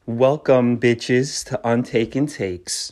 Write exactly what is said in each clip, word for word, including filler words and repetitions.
Welcome, bitches, to Untaken Takes.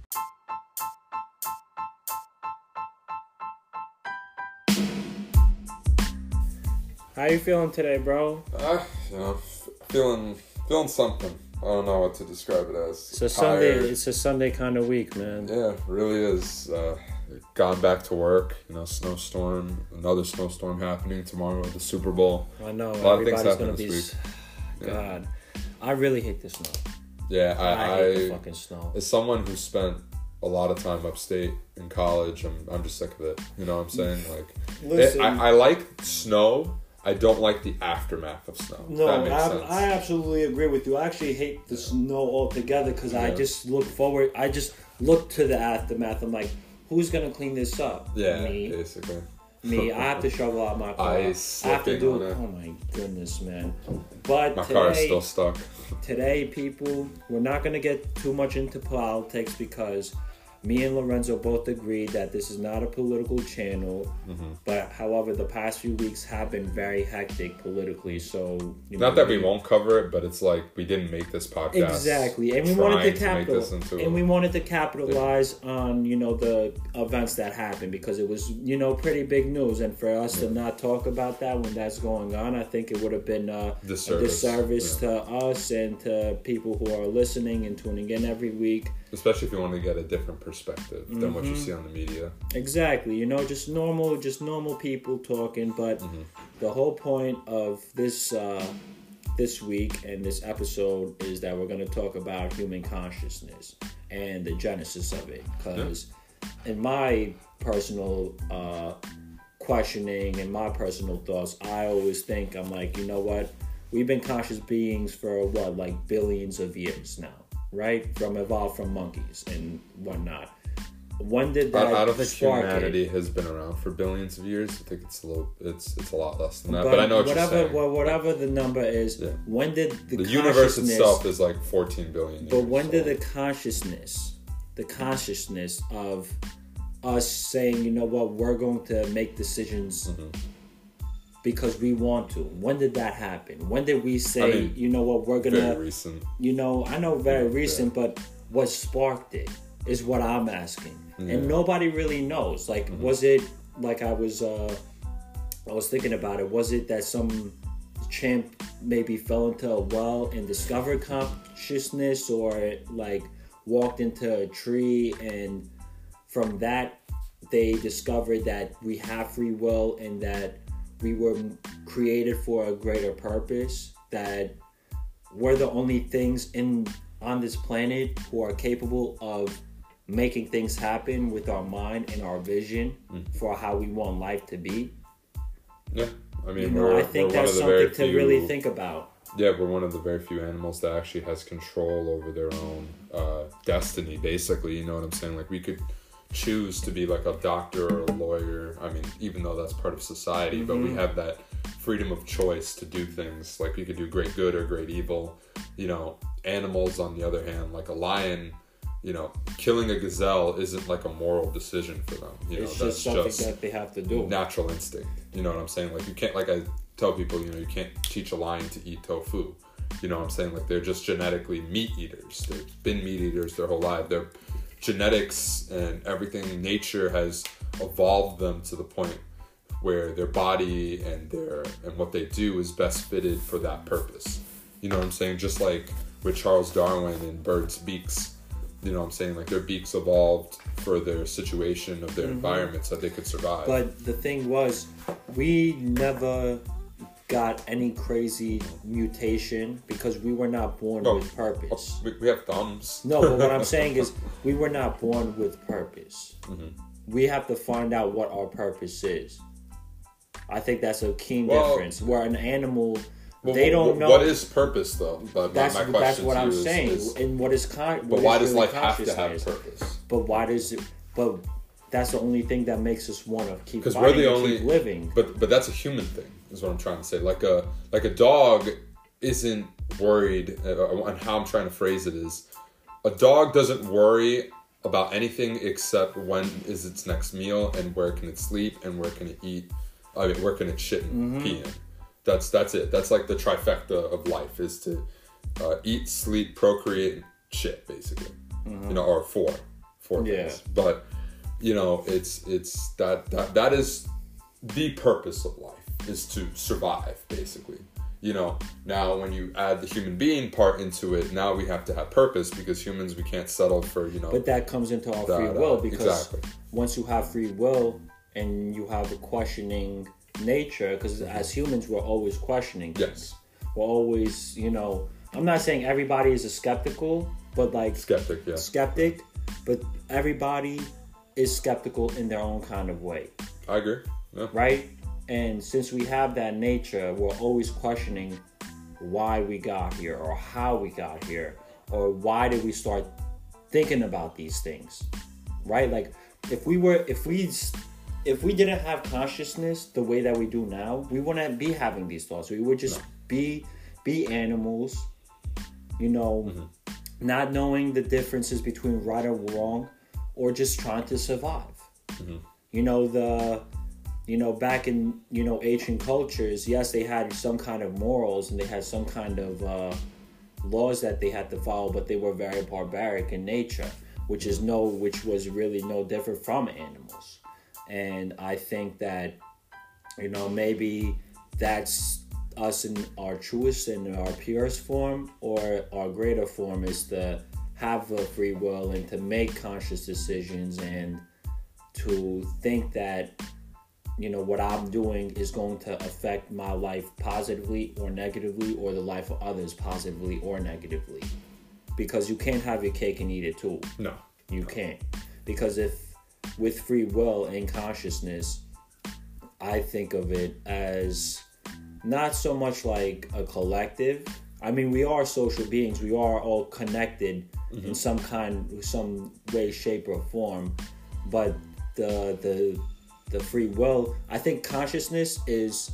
How you feeling today, bro? Uh, you know, f- feeling feeling something. I don't know what to describe it as. It's a Sunday. It's a Sunday kind of week, man. Yeah, it really is. Uh, gone back to work. You know, snowstorm. Another snowstorm happening tomorrow with the Super Bowl. I know. A lot of things everybody's gonna happening be. this week. God, yeah. I really hate the snow. Yeah, I, I hate I, the fucking snow. As someone who spent a lot of time upstate in college, I'm I'm just sick of it. You know what I'm saying? Like, Listen, it, I, I like snow. I don't like the aftermath of snow. No, that makes I, sense. I absolutely agree with you. I actually hate the snow altogether because yeah. I just look forward. I just look to the aftermath. I'm like, who's gonna clean this up? Yeah, me, basically. Me, I have to shovel out my car. Ice I have to do it. Oh my goodness, man! But my today, car is still stuck. Today, people, we're not gonna get too much into politics because me and Lorenzo both agreed that this is not a political channel. Mm-hmm. But however, the past few weeks have been very hectic politically. So you know, not that we, we won't cover it, but it's like we didn't make this podcast exactly, and we wanted to capitalize, and a, we wanted to capitalize yeah. on you know the events that happened because it was you know pretty big news, and for us yeah. to not talk about that when that's going on, I think it would have been uh, disservice. a disservice yeah. to us and to people who are listening and tuning in every week. Especially if you want to get a different perspective mm-hmm. than what you see on the media. Exactly. You know, just normal, just normal people talking. But mm-hmm. the whole point of this uh, this week and this episode is that we're going to talk about human consciousness and the genesis of it. Because yeah. in my personal uh, questioning and my personal thoughts, I always think, I'm like, you know what? We've been conscious beings for, what, like billions of years now. Right? From evolved from monkeys and whatnot. When did that I, I don't think spark humanity it? has been around for billions of years. I think it's a little, it's it's a lot less than that. But, but I know what whatever, you're saying. Well, whatever the number is, yeah. when did the, the universe itself is like fourteen billion years. But when so. did the consciousness, the consciousness of us saying, you know what, we're going to make decisions mm-hmm. because we want to. When did that happen? When did we say, I mean, you know what, we're gonna? Very recent. You know, I know very yeah, recent, yeah. but what sparked it is what I'm asking, yeah. and nobody really knows. Like, mm-hmm. was it like I was, uh, I was thinking about it. Was it that some chimp maybe fell into a well and discovered consciousness, or like walked into a tree and from that they discovered that we have free will and that we were created for a greater purpose, that we're the only things in on this planet who are capable of making things happen with our mind and our vision mm. for how we want life to be. Yeah, I mean, you know, we're, I think we're that's one of the very something to few, really think about. Yeah, we're one of the very few animals that actually has control over their own uh, destiny, basically. You know what I'm saying? Like, we could choose to be like a doctor or a lawyer. I mean, even though that's part of society, mm-hmm. but we have that freedom of choice to do things. Like, we could do great good or great evil. You know, animals, on the other hand, like a lion, you know, killing a gazelle isn't like a moral decision for them. You know, it's that's just something just that they have to do. Natural instinct. You know what I'm saying? Like, you can't, like I tell people, you know, you can't teach a lion to eat tofu. You know what I'm saying? Like, they're just genetically meat eaters. They've been meat eaters their whole life. Their genetics and everything, nature has evolved them to the point where their body and their and what they do is best fitted for that purpose. You know what I'm saying? Just like with Charles Darwin and birds' beaks. You know what I'm saying? Like, their beaks evolved for their situation of their mm-hmm. environment so that they could survive. But the thing was, we never got any crazy mutation because we were not born no, with purpose. We, we have thumbs. No, but what I'm saying is we were not born with purpose. Mm-hmm. We have to find out what our purpose is. I think that's a keen well, difference. Where an animal... Well, they don't what, know. What is purpose, though? But that's my, my that's what I'm is, saying. Is, and what is con? But what why is does really life have to have purpose? But why does it? But that's the only thing that makes us want to keep. Because we're the only keep living. But but that's a human thing, is what I'm trying to say. Like a like a dog isn't worried. Uh, and how I'm trying to phrase it is, a dog doesn't worry about anything except when is its next meal and where can it sleep and where can it eat. I mean, where can it shit and mm-hmm. pee in. That's that's it. That's like the trifecta of life, is to uh, eat, sleep, procreate, shit, basically. Mm-hmm. You know, or four, four yeah. things. But you know, it's it's that that that is the purpose of life, is to survive, basically. You know, now when you add the human being part into it, now we have to have purpose, because humans, we can't settle for, you know. But that comes into our that, free will, uh, because exactly. once you have free will and you have a questioning nature, because as humans, we're always questioning things. Yes. We're always, you know, I'm not saying everybody is a skeptical, but like skeptic, yeah. Skeptic, but everybody is skeptical in their own kind of way. I agree. Yeah. Right? And since we have that nature, we're always questioning why we got here, or how we got here, or why did we start thinking about these things, right? Like if we were, if we, if we didn't have consciousness the way that we do now, we wouldn't be having these thoughts. We would just no. be, be animals, you know, mm-hmm. not knowing the differences between right or wrong, or just trying to survive. Mm-hmm. You know, the... You know, back in, you know, ancient cultures, yes, they had some kind of morals and they had some kind of uh, laws that they had to follow, but they were very barbaric in nature, which is no, which was really no different from animals. And I think that, you know, maybe that's us in our truest and our purest form, or our greater form is to have a free will and to make conscious decisions, and to think that, you know, what I'm doing is going to affect my life positively or negatively, or the life of others positively or negatively. Because you can't have your cake and eat it too. No. You can't. Because if, with free will and consciousness, I think of it as not so much like a collective. I mean, we are social beings. We are all connected mm-hmm. in some kind, some way, shape, or form. But the the the free will, I think consciousness is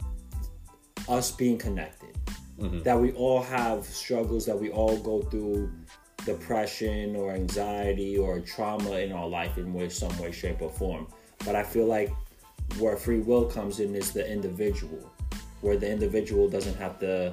us being connected. Mm-hmm. That we all have struggles, that we all go through depression or anxiety or trauma in our life in some way, shape, or form. But I feel like where free will comes in is the individual, where the individual doesn't have to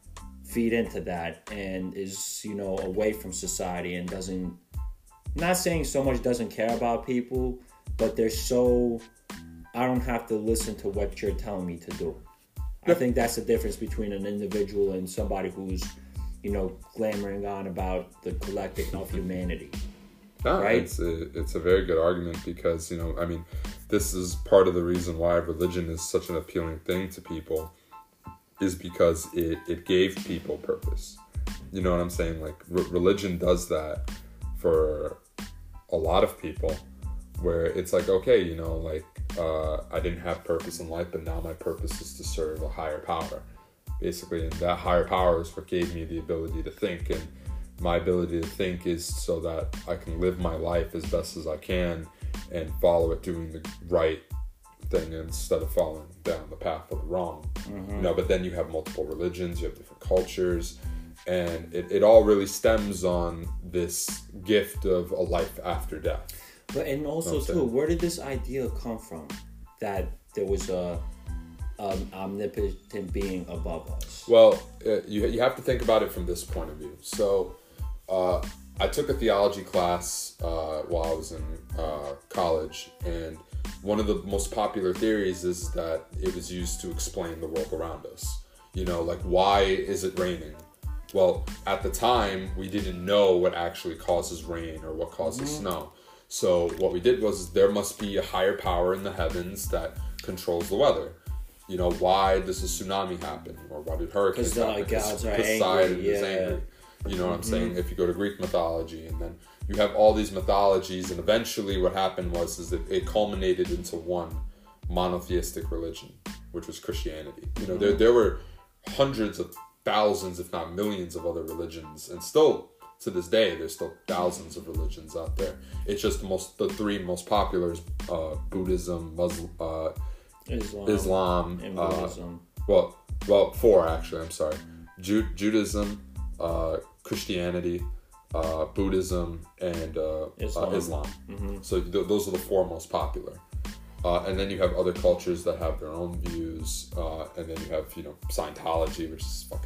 feed into that and is, you know, away from society and doesn't, not saying so much doesn't care about people, but they're so, I don't have to listen to what you're telling me to do. I think that's the difference between an individual and somebody who's, you know, clamoring on about the collective of humanity. No, right? It's a, it's a very good argument, because, you know, I mean, this is part of the reason why religion is such an appealing thing to people, is because it, it gave people purpose. You know what I'm saying? Like, re- religion does that for a lot of people, where it's like, okay, you know, like, uh, I didn't have purpose in life, but now my purpose is to serve a higher power, basically. And that higher power is what gave me the ability to think. And my ability to think is so that I can live my life as best as I can and follow it doing the right thing instead of following down the path of the wrong. Mm-hmm. You know, but then you have multiple religions, you have different cultures, and it, it all really stems on this gift of a life after death. But and also too, where did this idea come from that there was a um, omnipotent being above us? Well, uh, you you have to think about it from this point of view. So, uh, I took a theology class uh, while I was in uh, college, and one of the most popular theories is that it was used to explain the world around us. You know, like, why is it raining? Well, at the time, we didn't know what actually causes rain or what causes mm-hmm. snow. So what we did was, there must be a higher power in the heavens that controls the weather. You know, why does a tsunami happen? Or why did hurricanes happen? Because Poseidon angry, is yeah. angry. You know what I'm mm-hmm. saying? If you go to Greek mythology, and then you have all these mythologies, and eventually what happened was is that it culminated into one monotheistic religion, which was Christianity. You know, mm-hmm. there there were hundreds of thousands, if not millions, of other religions, and still to this day, there's still thousands of religions out there. It's just the most, the three most popular is uh, Buddhism, Muslim, uh, Islam, Islam, and uh, Buddhism. well, well, four actually. I'm sorry, Ju- Judaism, uh, Christianity, uh, Buddhism, and uh, Islam. Uh, Islam. Mm-hmm. So th- those are the four most popular. Uh, and then you have other cultures that have their own views, uh, and then you have, you know, Scientology, which is fucking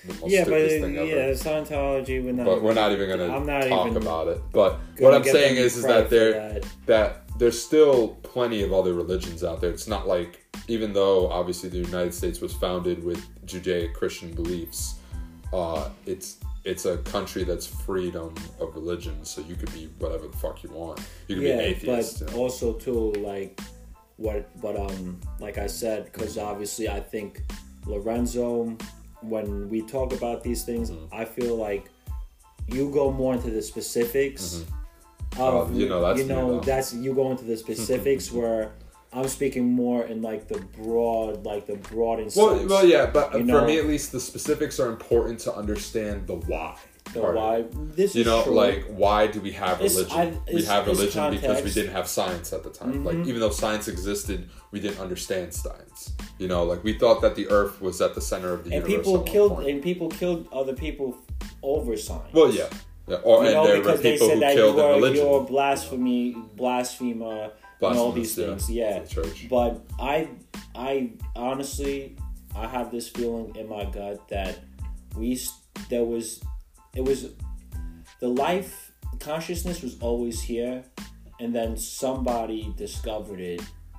the most yeah, but stupidest thing ever. yeah, Scientology. We're not. But we're not even gonna I'm not talk even about it. But gonna what I'm get saying them is, is credit that there for that. that there's still plenty of other religions out there. It's not like, even though obviously the United States was founded with Judeo-Christian beliefs, uh, it's it's a country that's freedom of religion. So you could be whatever the fuck you want. You could yeah, be atheist. but you know? also too, like what, but um, like I said, because obviously I think Lorenzo, when we talk about these things, mm-hmm. I feel like you go more into the specifics. Mm-hmm. Of, uh, you know, that's you know, me, that's you go into the specifics where I'm speaking more in like the broad, like the broad and well, well, yeah, but you for know, me at least, the specifics are important to understand the why. The why. This you is know, true. like, why do we have It's- religion? I- we it's- have it's religion because we context. didn't have science at the time. Mm-hmm. Like, even though science existed, we didn't understand science. You know, like, we thought that the Earth was at the center of the and universe. people at one killed point. and people killed other people over science. Well, yeah, yeah. Or You and know, there were because they people said who that killed you in were, religion. you're a blasphemy, blasphemer, and all these Blasphemous, things. yeah, Yeah, to the church. but I, I honestly, I have this feeling in my gut that we there was, it was, the life consciousness was always here, and then somebody discovered it,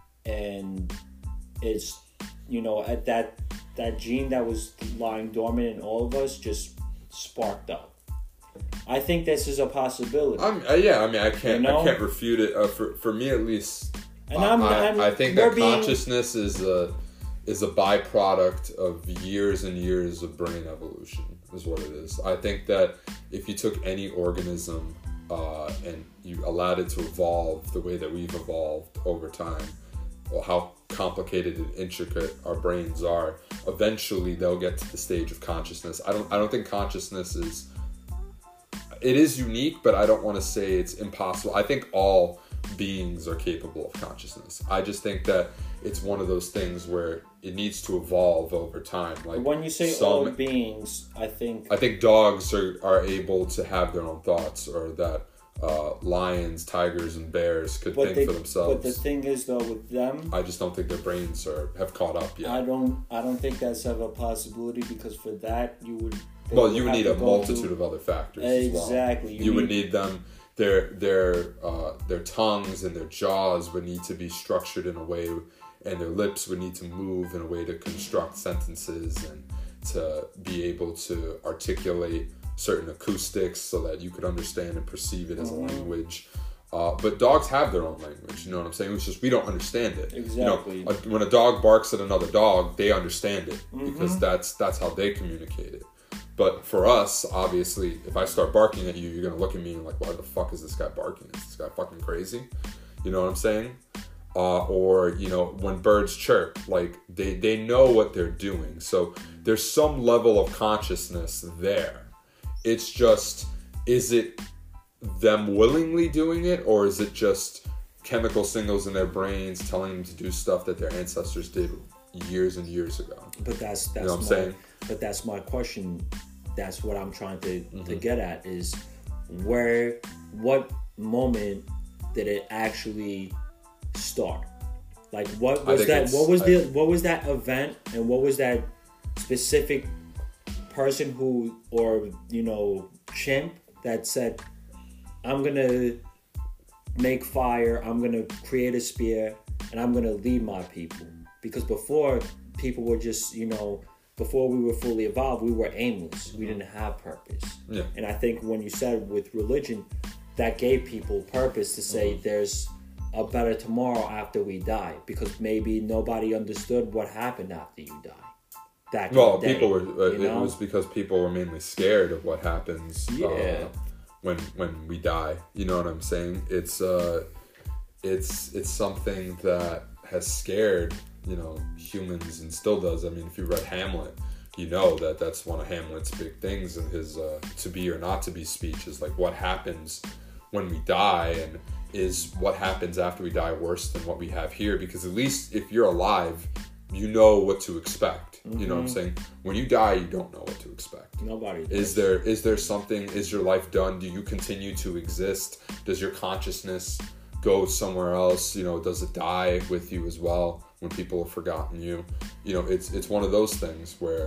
and it's, you know, at that that gene that was lying dormant in all of us just sparked up. I think this is a possibility. I'm, uh, yeah, I mean, I can't, You know? I can't refute it. Uh, for for me, at least, And I, I'm- I, I'm- I think we're that being- consciousness is a is a byproduct of years and years of brain evolution. Is what it is. I think that if you took any organism uh, and you allowed it to evolve the way that we've evolved over time, or how complicated and intricate our brains are, eventually they'll get to the stage of consciousness. I don't. I don't think consciousness is. It is unique, but I don't want to say it's impossible. I think all beings are capable of consciousness. I just think that it's one of those things where it needs to evolve over time. Like when you say some, all beings, I think I think dogs are, are able to have their own thoughts, or that uh, lions, tigers, and bears could but think they, for themselves. But the thing is, though, with them, I just don't think their brains are have caught up yet. I don't. I don't think that's ever a possibility, because for that you would. they Well, you would have need to a go multitude through- of other factors as well. Exactly. You, would need them. Their their uh, their tongues and their jaws would need to be structured in a way, and their lips would need to move in a way to construct sentences and to be able to articulate certain acoustics so that you could understand and perceive it as a language. Uh, but dogs have their own language, you know what I'm saying? It's just we don't understand it. Exactly. You know, a, when a dog barks at another dog, they understand it Mm-hmm. because that's that's how they communicate it. But for us, obviously, if I start barking at you, you're gonna look at me and like, why the fuck is this guy barking? Is this guy fucking crazy? You know what I'm saying? Uh, or, you know, when birds chirp, like they, they know what they're doing. So there's some level of consciousness there. It's just, is it them willingly doing it, or is it just chemical signals in their brains telling them to do stuff that their ancestors did years and years ago? But that's that's You know what I'm my, saying? But that's my question. That's what I'm trying to, Mm-hmm. to get at is where, what moment did it actually start? Like what I was think that? it's- What was I- the what was that event, and what was that specific person who, or you know, chimp that said, "I'm gonna make fire. I'm gonna create a spear, and I'm gonna lead my people." Because before, people were just, you know, before we were fully evolved, we were aimless. We didn't have purpose. Yeah. And I think when you said with religion, that gave people purpose to say there's a better tomorrow after we die, because maybe nobody understood what happened after you die. Back Well, in the day, people were. Uh, you it know? was because people were mainly scared of what happens. Yeah. Uh, when when we die, you know what I'm saying? It's uh, it's it's something that has scared, you know, humans, and still does. I mean, if you read Hamlet, you know that that's one of Hamlet's big things in his uh, "To Be or Not to Be" speech, is like what happens when we die, and is what happens after we die worse than what we have here? Because at least if you're alive, you know what to expect. Mm-hmm. You know what I'm saying? When you die, you don't know what to expect. Nobody does. Is there is there something? Is your life done? Do you continue to exist? Does your consciousness go somewhere else? You know, does it die with you as well when people have forgotten you? You know, it's it's one of those things where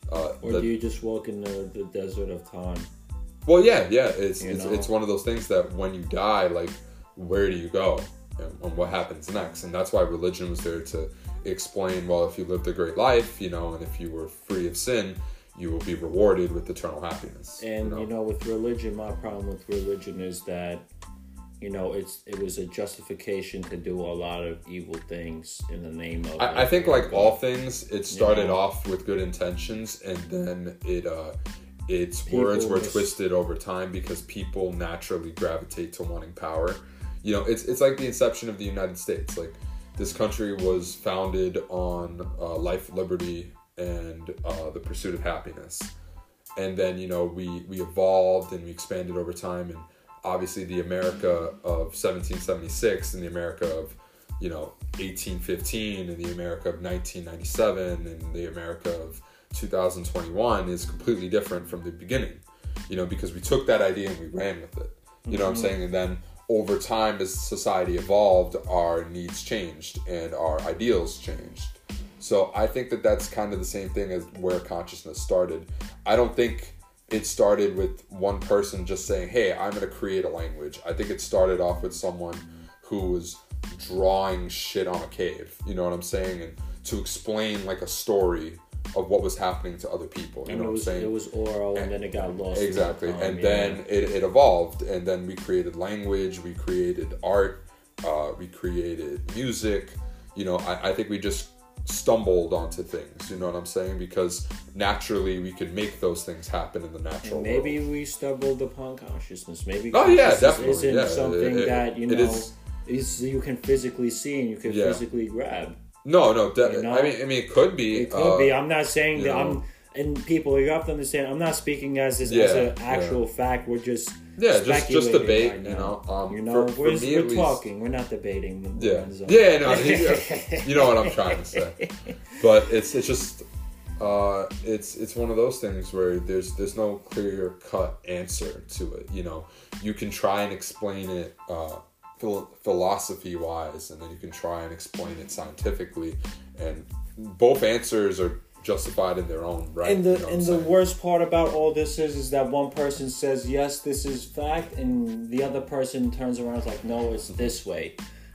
Uh, or the, do you just walk in the, the desert of time? Well, yeah, yeah. It's You it's, know? it's one of those things that when you die, like, where do you go, and, and what happens next? And that's why religion was there to explain. Well, if you lived a great life, you know, and if you were free of sin, you will be rewarded with eternal happiness. And you know, you know with religion, my problem with religion is that, you know, it's it was a justification to do a lot of evil things in the name of. I, I think, like God. all things, it started You know? off with good intentions, and then it uh, its People words were just- twisted over time because people naturally gravitate to wanting power. You know, it's it's like the inception of the United States. Like, this country was founded on uh, life, liberty, and uh, the pursuit of happiness. And then, you know, we, we evolved and we expanded over time. And obviously the America of seventeen seventy-six and the America of, you know, eighteen fifteen and the America of nineteen ninety-seven and the America of two thousand twenty-one is completely different from the beginning, you know, because we took that idea and we ran with it. You know mm-hmm. what I'm saying? And then over time, as society evolved, our needs changed and our ideals changed. So I think that that's kind of the same thing as where consciousness started. I don't think it started with one person just saying, hey, I'm going to create a language. I think it started off with someone who was drawing shit on a cave. You know what I'm saying? And to explain like a story of what was happening to other people. You and know it was, what I'm saying? It was oral, and, and then it got lost. Exactly. Time, and yeah. then it, it evolved, and then we created language, we created art, uh, we created music. You know, I, I think we just stumbled onto things, you know what I'm saying? Because naturally we could make those things happen in the natural and maybe world. we stumbled upon consciousness. Maybe oh yeah, consciousness definitely. isn't Yeah. something It- it- that, you it know, is- is you can physically see and you can Yeah. physically grab. No, no. De- You know? I mean, I mean, it could be. It could uh, be. I'm not saying that know. I'm. And people, you have to understand. I'm not speaking as this Yeah, as an actual yeah. fact. We're just Yeah, just just speculating debate. right you now. know, um, you know, for, for we're, me we're at least, talking. We're not debating. Yeah, Lorenzo. yeah, no, yeah. You know what I'm trying to say. But it's it's just uh, it's it's one of those things where there's there's no clear cut answer to it. You know, you can try and explain it uh, phil- philosophy wise, and then you can try and explain it scientifically, and both answers are justified in their own right. And the you know what and I'm the saying? worst part about all this is is that one person says yes, this is fact, and the other person turns around and is like, no, it's this way.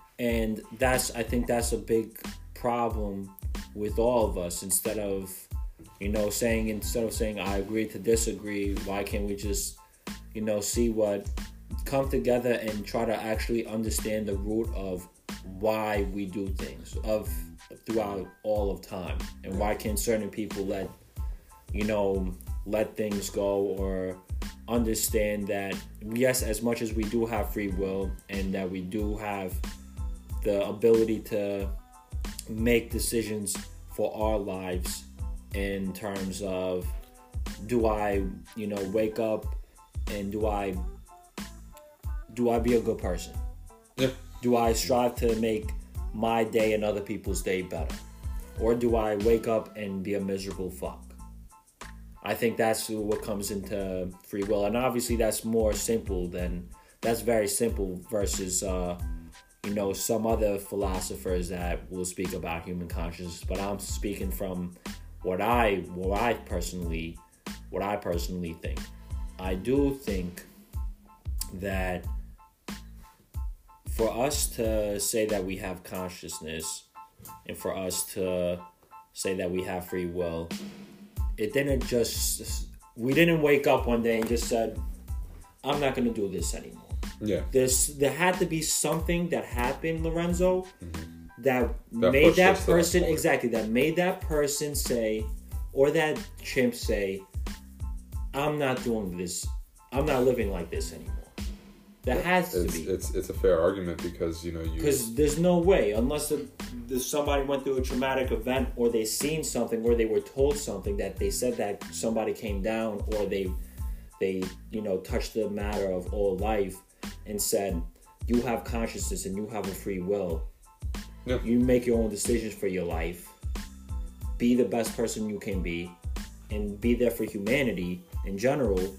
And that's I think that's a big problem with all of us. Instead of, you know, saying instead of saying I agree to disagree, why can't we just, you know, see what come together and try to actually understand the root of why we do things of throughout all of time, and why can certain people let you know let things go, or understand that yes, as much as we do have free will and that we do have the ability to make decisions for our lives in terms of, do I you know wake up and do I do I be a good person? Yeah. Do I strive to make my day and other people's day better? Or do I wake up and be a miserable fuck? I think that's what comes into free will. And obviously that's more simple than, that's very simple versus, uh, you know, some other philosophers that will speak about human consciousness. But I'm speaking from what I, what I personally, what I personally think. I do think that for us to say that we have consciousness and for us to say that we have free will, it didn't just, we didn't wake up one day and just said, I'm not going to do this anymore. Yeah. There's, there had to be something that happened, Lorenzo, mm-hmm. that, that made that us person, that exactly, that made that person say, or that chimp say, I'm not doing this, I'm not living like this anymore. That has to it's, be. It's it's a fair argument because, you know, you... Because there's no way, unless the, the, somebody went through a traumatic event or they seen something or they were told something that they said that somebody came down or they, they you know, touched the matter of all life and said, you have consciousness and you have a free will. Yeah. You make your own decisions for your life. Be the best person you can be and be there for humanity in general.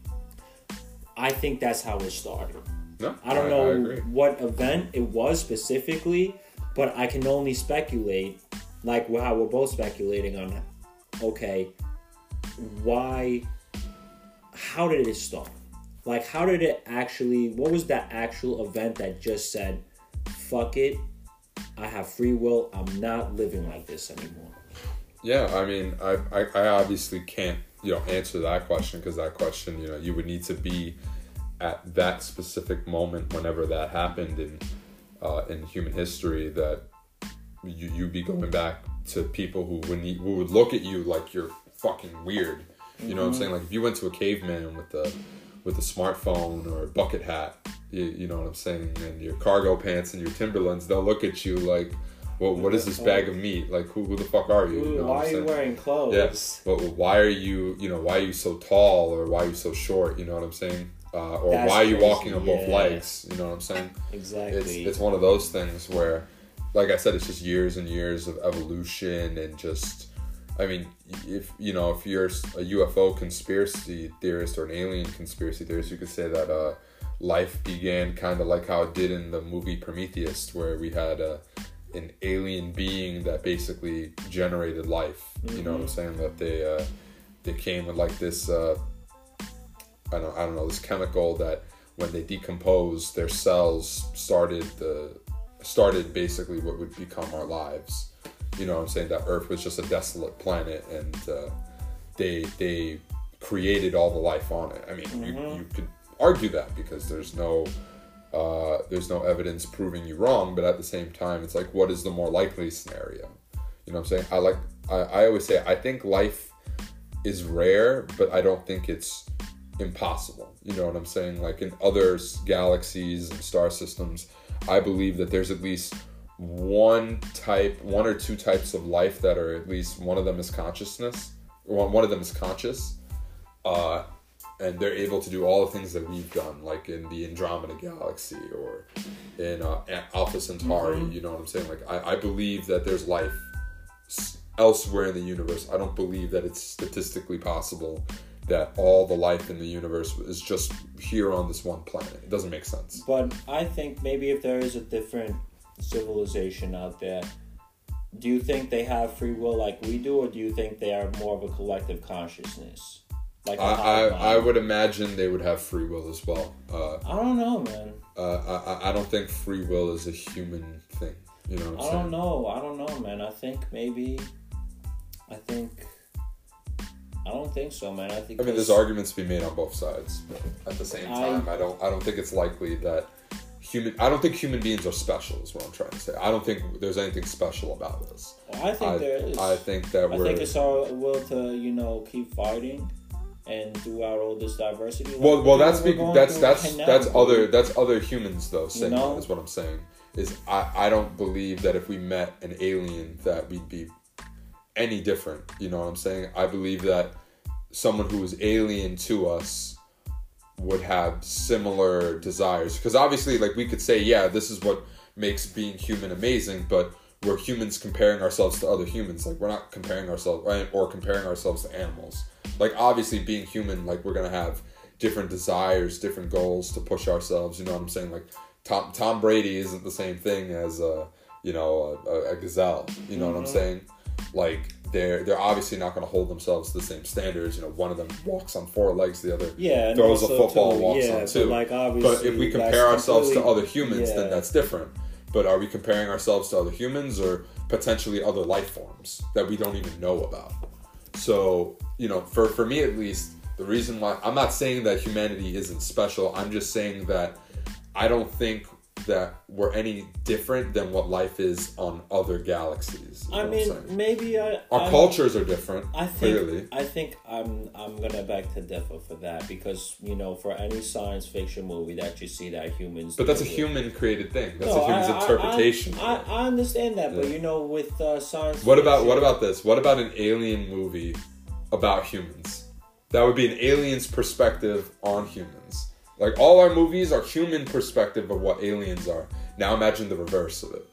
I think that's how it started. No, I don't I, know I agree. what event it was specifically, but I can only speculate, like how we're both speculating on, okay, why, how did it start? Like, how did it actually, what was that actual event that just said, fuck it, I have free will, I'm not living like this anymore? Yeah, I mean, I, I, I obviously can't, you know, answer that question, because that question, you know, you would need to be at that specific moment whenever that happened in uh, in human history, that you you'd be going back to people who would need, who would look at you like you're fucking weird. You mm-hmm. know what I'm saying? Like, if you went to a caveman with a with a smartphone or a bucket hat, you, you know what I'm saying, and your cargo pants and your Timberlands, they'll look at you like, well, what is this bag of meat? Like, who, who the fuck are you? Ooh, you know why are you wearing clothes? Yes, yeah. But why are you, you know, why are you so tall, or why are you so short? You know what I'm saying? Uh, or That's why are you crazy. walking on yeah. both legs? You know what I'm saying? Exactly. It's it's one of those things where, like I said, it's just years and years of evolution, and just, I mean, if you know, if you're a U F O conspiracy theorist or an alien conspiracy theorist, you could say that uh, life began kind of like how it did in the movie Prometheus, where we had a an alien being that basically generated life. Mm-hmm. You know what I'm saying? That they uh, they came with like this. Uh, I don't, I don't know, this chemical that when they decompose, their cells started the started basically what would become our lives. You know what I'm saying? That Earth was just a desolate planet, and uh, they they created all the life on it. I mean, mm-hmm. you you could argue that, because there's no uh, there's no evidence proving you wrong, but at the same time, it's like, what is the more likely scenario? You know what I'm saying? I like I, I always say, I think life is rare, but I don't think it's impossible. You know what I'm saying? Like, in other galaxies and star systems, I believe that there's at least one type, one or two types of life that are, at least one of them is consciousness, or one of them is conscious, uh, and they're able to do all the things that we've done, like in the Andromeda Galaxy or in uh, Alpha Centauri. Mm-hmm. You know what I'm saying? Like, I, I believe that there's life elsewhere in the universe. I don't believe that it's statistically possible that all the life in the universe is just here on this one planet. It doesn't make sense. But I think maybe if there is a different civilization out there, do you think they have free will like we do, or do you think they are more of a collective consciousness? Like I, I, I would imagine they would have free will as well. Uh, I don't know, man. Uh, I, I don't think free will is a human thing. You know what I'm I saying? don't know. I don't know, man. I think maybe... I think... I don't think so, man. I think. I mean, there's arguments to be made on both sides, but at the same time, I, I don't. I don't think it's likely that human. I don't think human beings are special. Is what I'm trying to say. I don't think there's anything special about us. Well, I think I, there is. I think that I we're. I think it's our will to, you know, keep fighting and throughout all this diversity. Like, well, well, that's be, that's that's that's other that's other humans though saying you know? that is what I'm saying. Is I I don't believe that if we met an alien that we'd be any different. You know what I'm saying? I believe that someone who is alien to us would have similar desires, because obviously, like, we could say, yeah, this is what makes being human amazing, but we're humans comparing ourselves to other humans. Like, we're not comparing ourselves, right, or comparing ourselves to animals. Like, obviously, being human, like, we're gonna have different desires, different goals to push ourselves. You know what I'm saying? Like, Tom Tom Brady isn't the same thing as a, you know, a, a gazelle. You know mm-hmm. what I'm saying? Like, they're they're obviously not going to hold themselves to the same standards. You know, one of them walks on four legs, the other yeah, throws a football too, and walks yeah, on two. But, like, obviously, but if we compare ourselves to other humans, yeah. then that's different. But are we comparing ourselves to other humans, or potentially other life forms that we don't even know about? So, you know, for, for me at least, the reason why... I'm not saying that humanity isn't special. I'm just saying that I don't think that we're any different than what life is on other galaxies. I mean, maybe I... Our I'm, cultures are different, I think, clearly. I think I'm I'm going to beg to differ for that, because, you know, for any science fiction movie that you see that humans... But that's a human-created thing. That's no, a human's I, interpretation. I, I, I understand that, yeah. But, you know, with uh, science what fiction... About, what about this? What about an alien movie about humans? That would be an alien's perspective on humans. Like, all our movies are human perspective of what aliens are. Now imagine the reverse of it.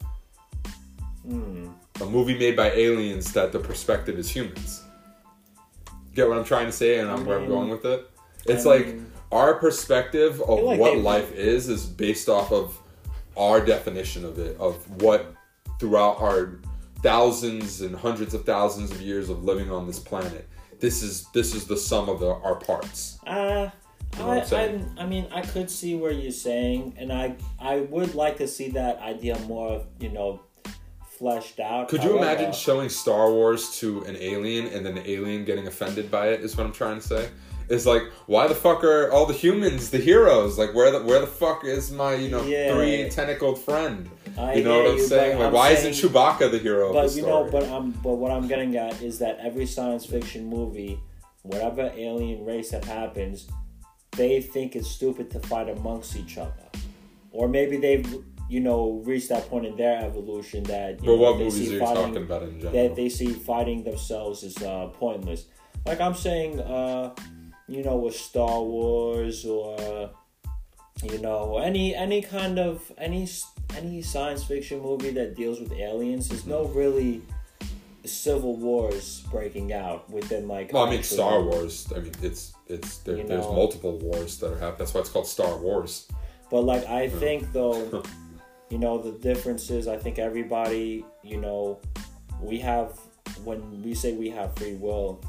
Mm. A movie made by aliens that the perspective is humans. Get what I'm trying to say and I mean, where I'm going with it? It's I like mean, our perspective of like what life is is based off of our definition of it, of what throughout our thousands and hundreds of thousands of years of living on this planet, this is this is the sum of the, our parts. Uh, You know what I'm I, saying? I, I mean, I could see where you're saying, and I, I would like to see that idea more, you know, fleshed out. Could you However, imagine showing Star Wars to an alien and then the alien getting offended by it? Is what I'm trying to say. It's like, why the fuck are all the humans the heroes? Like, where the where the fuck is my, you know, Yeah. three tentacled friend? I You know hear what I'm you, saying? but Like, I'm why saying- isn't Chewbacca the hero of But the you story? know, but I'm, but what I'm getting at is that every science fiction movie, whatever alien race that happens, they think it's stupid to fight amongst each other, or maybe they've, you know, reached that point in their evolution that. You But know, what they movies see are you fighting- talking about in general? That they see fighting themselves as uh, pointless. Like I'm saying, uh, you know, with Star Wars or, you know, any any kind of any any science fiction movie that deals with aliens. There's no really civil wars breaking out within like. Well, I mean, actual- Star Wars. I mean, it's it's there, You there's know. multiple wars that are happening. That's why it's called Star Wars. But like I think though, you know, the difference is I think everybody, you know, we have when we say we have free will,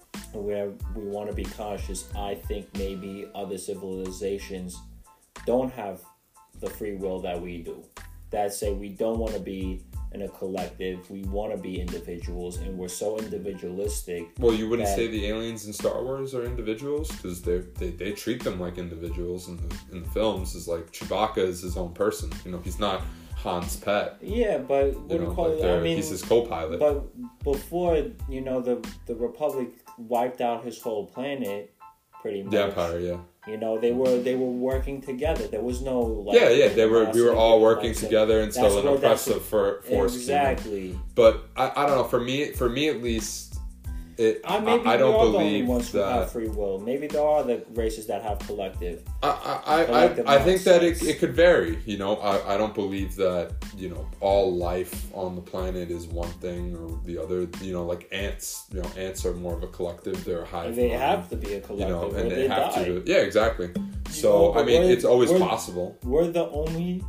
where we want to be conscious. I think maybe other civilizations don't have the free will that we do. That say we don't want to be in a collective. We want to be individuals, and we're so individualistic. Well, you wouldn't that- say the aliens in Star Wars are individuals because they they they treat them like individuals in the in the films. Is like Chewbacca is his own person. You know, he's not Han's pet. Yeah, but what You do know, you call like it? I they're- mean, he's his co-pilot. But before, you know, the the Republic wiped out his whole planet, pretty much. The Empire, yeah. You know, they were they were working together. There was no like. Yeah, yeah, they were. We were all massive working mindset. together That's until an what- that's oppressive for, force came in. Exactly. But I, I don't know. For me, for me at least, it. I maybe I, I we don't are the only believe ones who have that. free will. Maybe there are the races that have collective. I I, I, collective I, I think that it, mindsets. it could vary. You know, I, I don't believe that, you know, all life on the planet is one thing or the other. You know, like ants. You know, ants are more of a collective. They're a hive And they mind, have to be a You collective, know, or and they, they have die. to. Do, yeah, exactly. So know, but I mean, we're- it's always we're- possible. We're the only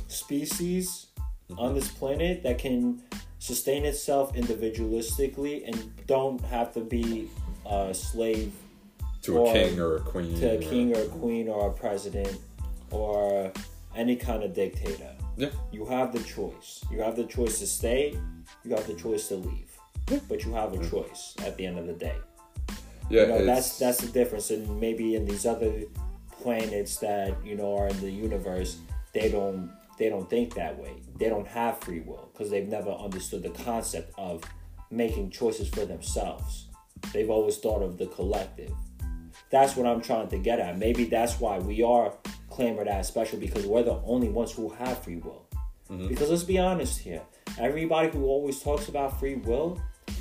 species on this planet that can sustain itself individualistically and don't have to be a slave To a or king or a queen. to a or- king or a queen or a president or any kind of dictator. Yeah. You have the choice. You have the choice to stay. You have the choice to leave. But you have a choice at the end of the day. Yeah, You know, it's- that's that's the difference. And maybe in these other planets that, you know, are in the universe, they don't they don't think that way. They don't have free will because they've never understood the concept of making choices for themselves. They've always thought of the collective. That's what I'm trying to get at. Maybe that's why we are clamored as special, because we're the only ones who have free will. Mm-hmm. Because let's be honest here. Everybody who always talks about free will,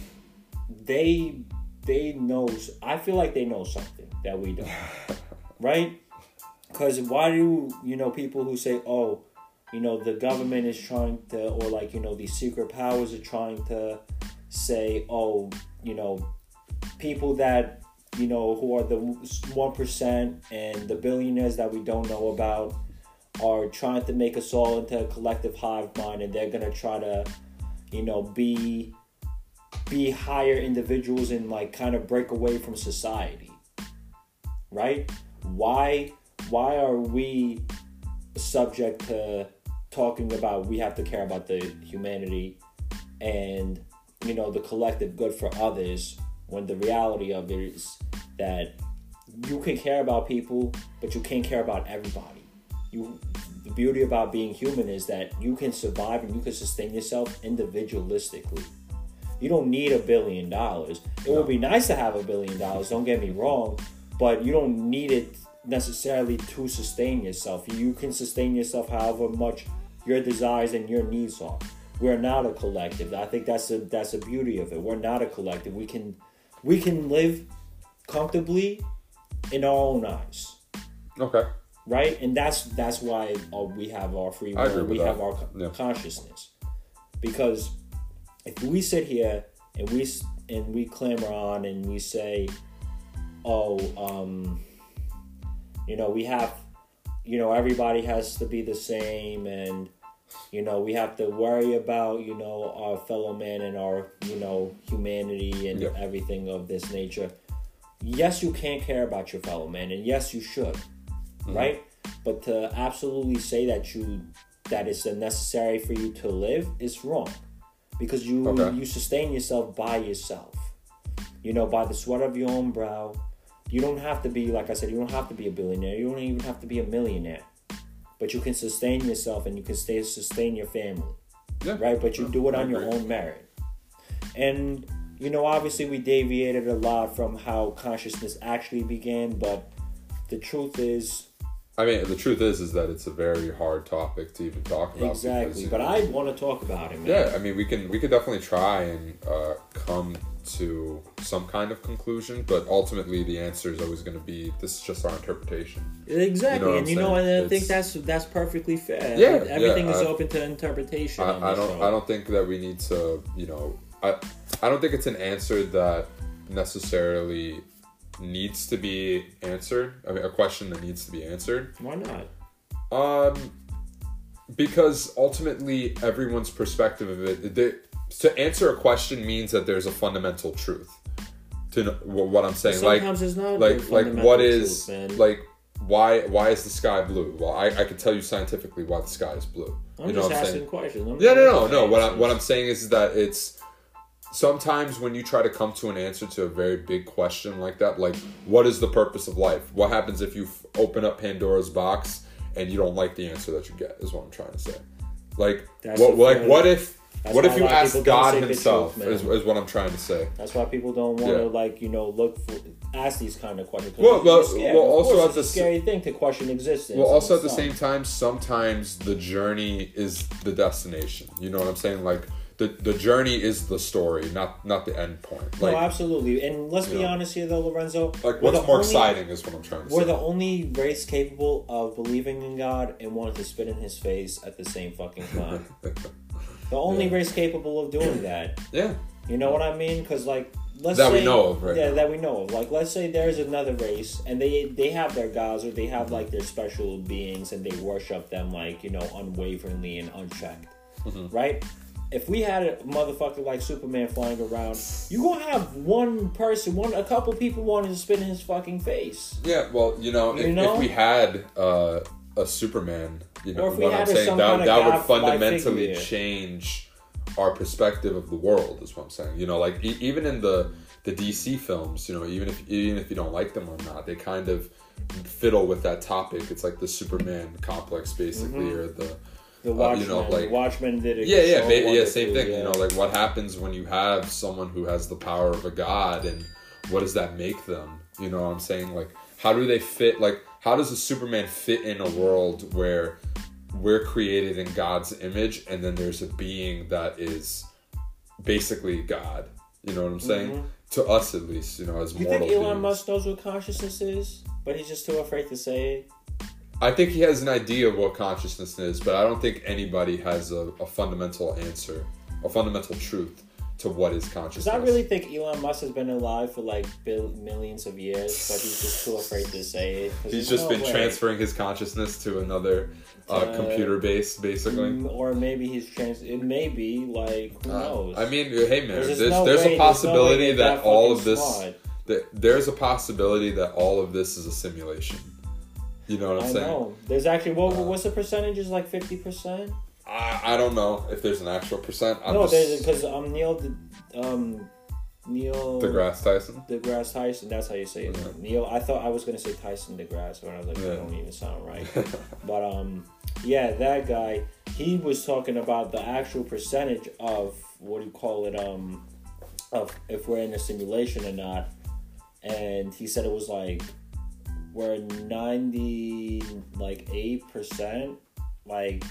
they they knows I feel like they know something that we don't. Right? Because why do, you know, people who say, oh, you know, the government is trying to, or like, you know, these secret powers are trying to say, oh, you know, people that, you know, who are the one percent and the billionaires that we don't know about are trying to make us all into a collective hive mind, and they're going to try to, you know, be be higher individuals and like kind of break away from society. Right? Why why are we subject to talking about we have to care about the humanity and, you know, the collective good for others, when the reality of it is that you can care about people, but you can't care about everybody. You, the beauty about being human is that you can survive and you can sustain yourself individualistically. You don't need a billion dollars. It would be nice to have a billion dollars, don't get me wrong, but you don't need it necessarily to sustain yourself. You can sustain yourself however much your desires and your needs are. We're not a collective. I think that's a that's the beauty of it. We're not a collective. We can we can live comfortably in our own eyes. Okay. Right? And that's that's why uh, we have our free I agree will. with We that. have our co- Yeah. consciousness. Because if we sit here and we s- and we clamor on and we say, oh, um, you know, we have, you know, everybody has to be the same, and You know, we have to worry about, you know, our fellow man and our, you know, humanity and Yep. everything of this nature. Yes, you can care about your fellow man, and yes, you should, mm-hmm. right? But to absolutely say that you that it's necessary for you to live is wrong, because you Okay. you sustain yourself by yourself. You know, by the sweat of your own brow. You don't have to be, like I said, you don't have to be a billionaire. You don't even have to be a millionaire. But you can sustain yourself and you can stay sustain your family. Yeah. Right? But you Yeah, do it I on your agree. own merit. And, you know, obviously we deviated a lot from how consciousness actually began. But the truth is... I mean, the truth is, is that it's a very hard topic to even talk about. Exactly. Because, But I want to talk about it, man. Yeah, I mean, we can we could definitely try and uh, come to some kind of conclusion, but ultimately the answer is always going to be, this is just our interpretation. Exactly, You know and you know, saying? and I think It's- that's that's perfectly fair. Yeah, everything yeah, is I- open to interpretation. on I, I this don't show. I don't think that we need to, you know, I I don't think it's an answer that necessarily needs to be answered. I mean, a question that needs to be answered. Why not? Um, because ultimately everyone's perspective of it, they, to answer a question means that there's a fundamental truth to know, what I'm saying. Sometimes like, it's not like, the like fundamental what is, truth, man. like, why, why is the sky blue? Well, I, I can tell you scientifically why the sky is blue. I'm you know just what I'm asking saying? questions. I'm Yeah, not no, no, looking no. for What I'm, answers. what I'm saying is that it's, sometimes when you try to come to an answer to a very big question like that, like, what is the purpose of life? What happens if you f- open up Pandora's box and you don't like the answer that you get, is what I'm trying to say. Like, That's what, the like, thing. what if, That's what why if a you lot of asked people don't God say the himself, truth, man. is, is what I'm trying to say. That's why people don't want to, Yeah. like, you know, look for, ask these kind of questions. Well, Well, well, scared. well, Of also course, at it's the a s- scary thing to question existence. Well, also at and the same stuff. time, sometimes the journey is the destination. You know what I'm saying? Like, the, the journey is the story, not not the end point. Like, no, absolutely. And let's be you know. honest here, though, Lorenzo. like we're what's the more only- exciting is what I'm trying to We're say. the only race capable of believing in God and wanting to spit in his face at the same fucking time. The only Yeah. race capable of doing that. Yeah. You know what I mean? Because, like, let's That say... we know of right Yeah, now. that we know of. Like, let's say there's another race, and they they have their gods, or they have, like, their special beings, and they worship them, like, you know, unwaveringly and unchecked. Mm-hmm. Right? If we had a motherfucker like Superman flying around, you gonna have one person, one a couple people wanting to spit in his fucking face. Yeah, well, you know, You if, know? if we had uh, a Superman, you know Or if we what had I'm a- saying, some that, kind of that would godlike fundamentally figure. change our perspective of the world, is what I'm saying. You know, like, e- even in the, the D C films, you know, even if even if you don't like them or not, they kind of fiddle with that topic. It's like the Superman complex, basically, Mm-hmm. or the... The Uh, Watchmen, you know, like- Watchmen did it. Yeah, yeah, so ba- yeah, wonderfully, same thing. yeah. You know, like, what happens when you have someone who has the power of a god, and what does that make them? You know what I'm saying? Like, how do they fit? Like, how does a Superman fit in a world where we're created in God's image, and then there's a being that is basically God? You know what I'm saying? Mhm. To us, at least, you know, as You mortal think Elon beings. Musk knows what consciousness is, but he's just too afraid to say it? I think he has an idea of what consciousness is, but I don't think anybody has a, a fundamental answer, a fundamental truth to what is consciousness. Because I really think Elon Musk has been alive for like bill- millions of years, but he's just too afraid to say it. 'cause He's there's just no been way. transferring his consciousness to another uh, Uh, computer base, basically. Mm, Or maybe he's trans. It may be like who Uh, knows. I mean, hey man, There's there's just no there's, way- a possibility there's no way that, that all of fucking this, smart. that there's a possibility that all of this is a simulation. You know what I'm I saying? know. There's actually what, Uh, what's the percentage? Is like fifty percent? I, I don't know if there's an actual percent. I'm No, just, there's because um Neil De- um Neil deGrasse Tyson. deGrasse Tyson. That's how you say it. Yeah. Neil. I thought I was gonna say Tyson deGrasse, but I was like, Yeah. that don't even sound right. But um, yeah, that guy. He was talking about the actual percentage of what do you call it? Um, of if we're in a simulation or not, and he said it was like we're ninety like eight percent like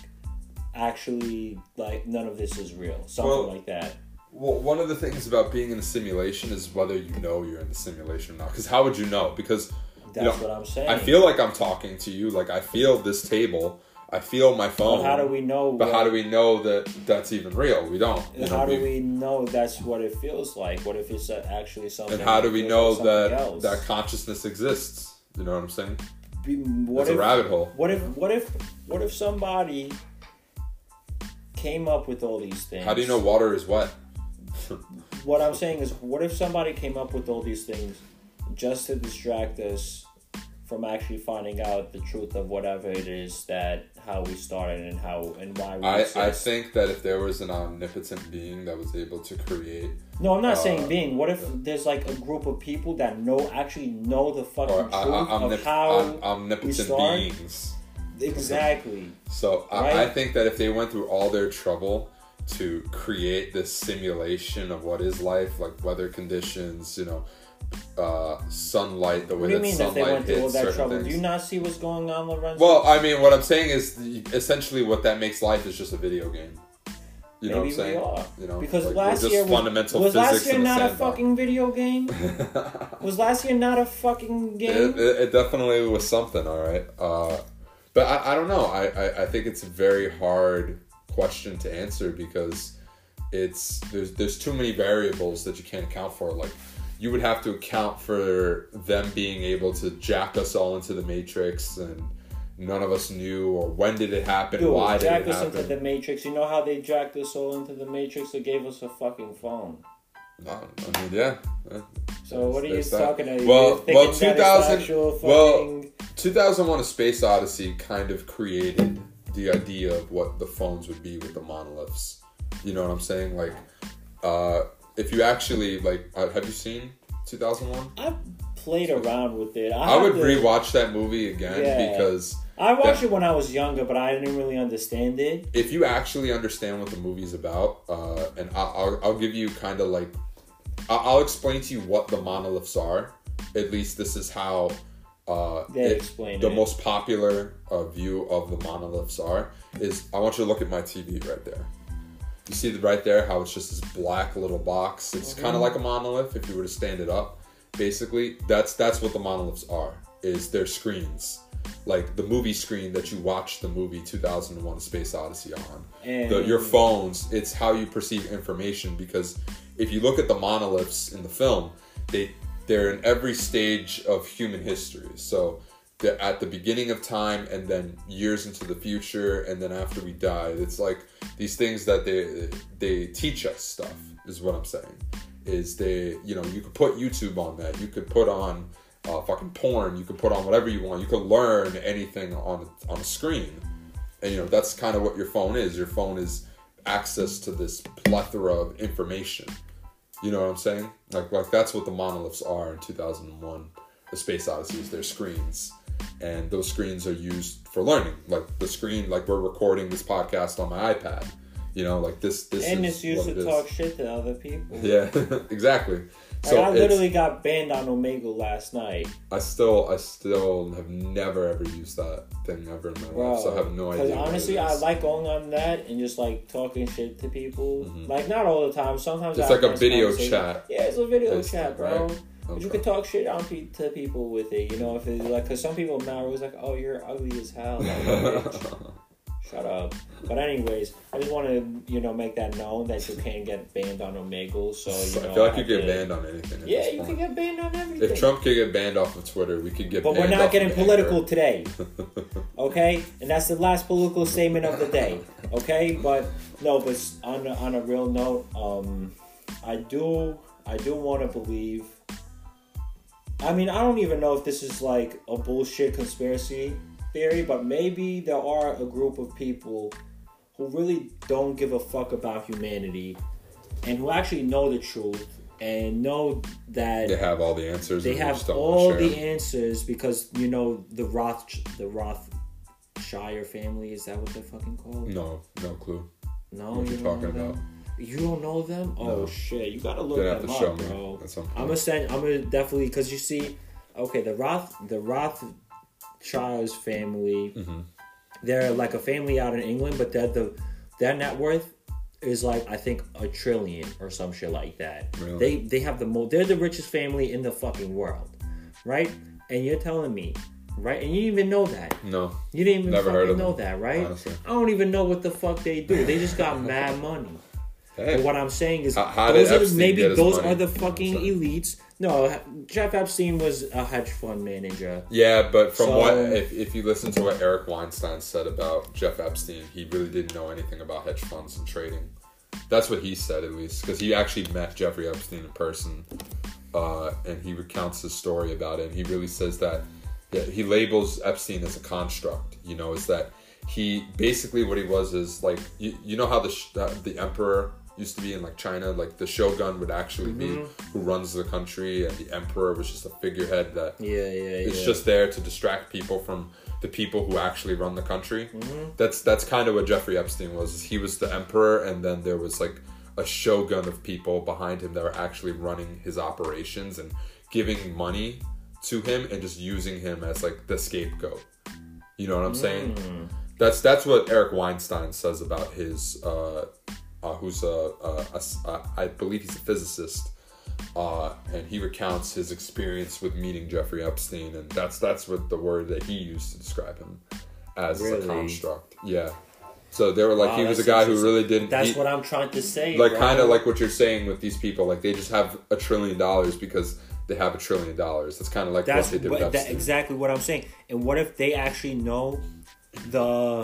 actually like none of this is real, something Well, like that. Well, one of the things about being in a simulation is whether you know you're in the simulation or not. Because how would you know? Because That's you know, what I'm saying. I feel like I'm talking to you. Like, I feel this table. I feel my phone. But how do we know? But what- how do we know that that's even real? We don't. You know, How do we know that's what it feels like? What if it's uh, actually something? And how do that we feels know like something that else? that consciousness exists? You know what I'm saying? Be- What It's if, a rabbit hole. What if? What if? What if somebody came up with all these things. How do you know water is wet? What I'm saying is, what if somebody came up with all these things just to distract us from actually finding out the truth of whatever it is that how we started and how and why we I, exist? I think that if there was an omnipotent being that was able to create... No, I'm not uh, saying being. What if yeah. there's like a group of people that know actually know the fucking or, truth uh, omnip- of how om- omnipotent beings. Exactly. So right? I, I think that if they went through all their trouble to create this simulation of what is life, like weather conditions, you know, uh, sunlight, the way what do you that mean sunlight if they went through all hits that certain trouble? things. Do you not see what's going on, Lorenzo? Well, I mean, what I'm saying is the, essentially what that makes life is just a video game. You know Maybe what I'm saying? we are. You know, because like, last just year was, fundamental was last year in not a sandbox. fucking video game? Was last year not a fucking game? It, it, it definitely was something, all right. Uh, but I, I don't know. I, I, I think it's a very hard question to answer because it's there's there's too many variables that you can't account for. Like you would have to account for them being able to jack us all into the Matrix and none of us knew, or when did it happen? Dude, why did it jacked happen? us into the Matrix. You know how they jacked us all into the Matrix? They gave us a fucking phone. No, I mean, yeah. So what are you that. talking about? Well, well, two thousand. Fucking... Well, two thousand one: A Space Odyssey kind of created the idea of what the phones would be with the monoliths. You know what I'm saying? Like, uh, if you actually like, uh, have you seen two thousand one? I've played around with it. I, I would to... rewatch that movie again yeah. because I watched that, it when I was younger, but I didn't really understand it. If you actually understand what the movie's about, uh, and I, I'll I'll give you kind of like, I'll explain to you what the monoliths are. At least this is how uh, they it, explain the it. most popular uh, view of the monoliths are. Is I want you to look at my T V right there. You see the, right there how it's just this black little box. It's mm-hmm. kind of like a monolith if you were to stand it up. Basically, that's that's what the monoliths are. Is their screens. Like the movie screen that you watch the movie two thousand one: A Space Odyssey on. And the, your phones, it's how you perceive information, because if you look at the monoliths in the film, they, they're in every stage of human history. So they're at the beginning of time and then years into the future and then after we die. It's like these things that they they teach us stuff, is what I'm saying. Is they, you know, you could put YouTube on that. You could put on Uh, fucking porn. You can put on whatever you want. You can learn anything on on a screen, and you know that's kind of what your phone is. Your phone is access to this plethora of information. You know what I'm saying? Like like that's what the monoliths are in two thousand one: A Space Odyssey. Is their screens, and those screens are used for learning. Like the screen, like we're recording this podcast on my iPad. You know, like this. This and is it's used what to it talk is. shit to other people. Yeah, exactly. So like I literally got banned on Omegle last night. I still, I still have never ever used that thing ever in my Bro, life, so I have no idea. Because honestly, I like going on that and just like talking shit to people. Mm-hmm. Like not all the time. Sometimes it's I like a video chat. Yeah, it's a video it's chat, bro. Right? But okay. you can talk shit on pe- to people with it. You know, if it's like, because some people now are always like, "Oh, you're ugly as hell." Like, bitch. Shut up. But anyways, I just want to, you know, make that known that you can't get banned on Omegle. So, you know, I feel like I you get to, banned on anything. Yeah, you can get banned on everything. If Trump could get banned off of Twitter, we could get but banned we're not off getting of political Anchor. today. Okay? And that's the last political statement of the day. Okay? But, no, but on a, on a real note, um, I do, I do want to believe, I mean, I don't even know if this is like a bullshit conspiracy theory, but maybe there are a group of people who really don't give a fuck about humanity and who actually know the truth and know that they have all the answers. They have all the answers because, you know, the Roth the Rothschild family, is that what they're fucking called? No, no clue. No, what you you talking about? You don't know them? No. Oh shit, you gotta look have them to up, show bro. Me I'm gonna send. I'm gonna definitely, because you see, okay, the Roth the Rothschilds family. Mm-hmm. They're like a family out in England, but they're the their net worth is like, I think, a trillion or some shit like that. Really? They they have the most. They're the richest family in the fucking world, right? And you're telling me, right? And you didn't even know that. No, you didn't even never fucking heard of know them, that, right? honestly. I don't even know what the fuck they do. They just got mad money. Hey. But what I'm saying is, how, how those did are maybe those money? are the fucking elites. No, Jeff Epstein was a hedge fund manager. Yeah, but from so, what if if you listen to what Eric Weinstein said about Jeff Epstein, he really didn't know anything about hedge funds and trading. That's what he said, at least, because he actually met Jeffrey Epstein in person, uh, and he recounts his story about it. And he really says that yeah, he labels Epstein as a construct. You know, is that he basically what he was is like you, you know how the uh, the emperor used to be in like China, like the shogun would actually mm-hmm. be who runs the country, and the emperor was just a figurehead that yeah yeah it's yeah. just there to distract people from the people who actually run the country. Mm-hmm. That's that's kind of what Jeffrey Epstein was. He was the emperor, and then there was like a shogun of people behind him that were actually running his operations and giving money to him and just using him as like the scapegoat. You know what I'm saying? Mm. That's that's what Eric Weinstein says about his. Uh, Uh, who's a, a, a, a, I believe he's a physicist, uh, and he recounts his experience with meeting Jeffrey Epstein, and that's that's what the word that he used to describe him as really? a construct. Yeah. So they were like, wow, he was a guy who really didn't. That's he, what I'm trying to say. Like right? kind of like what you're saying with these people, like they just have a trillion dollars because they have a trillion dollars. That's kind of like that's what they did what, with Epstein. That's exactly what I'm saying. And what if they actually know the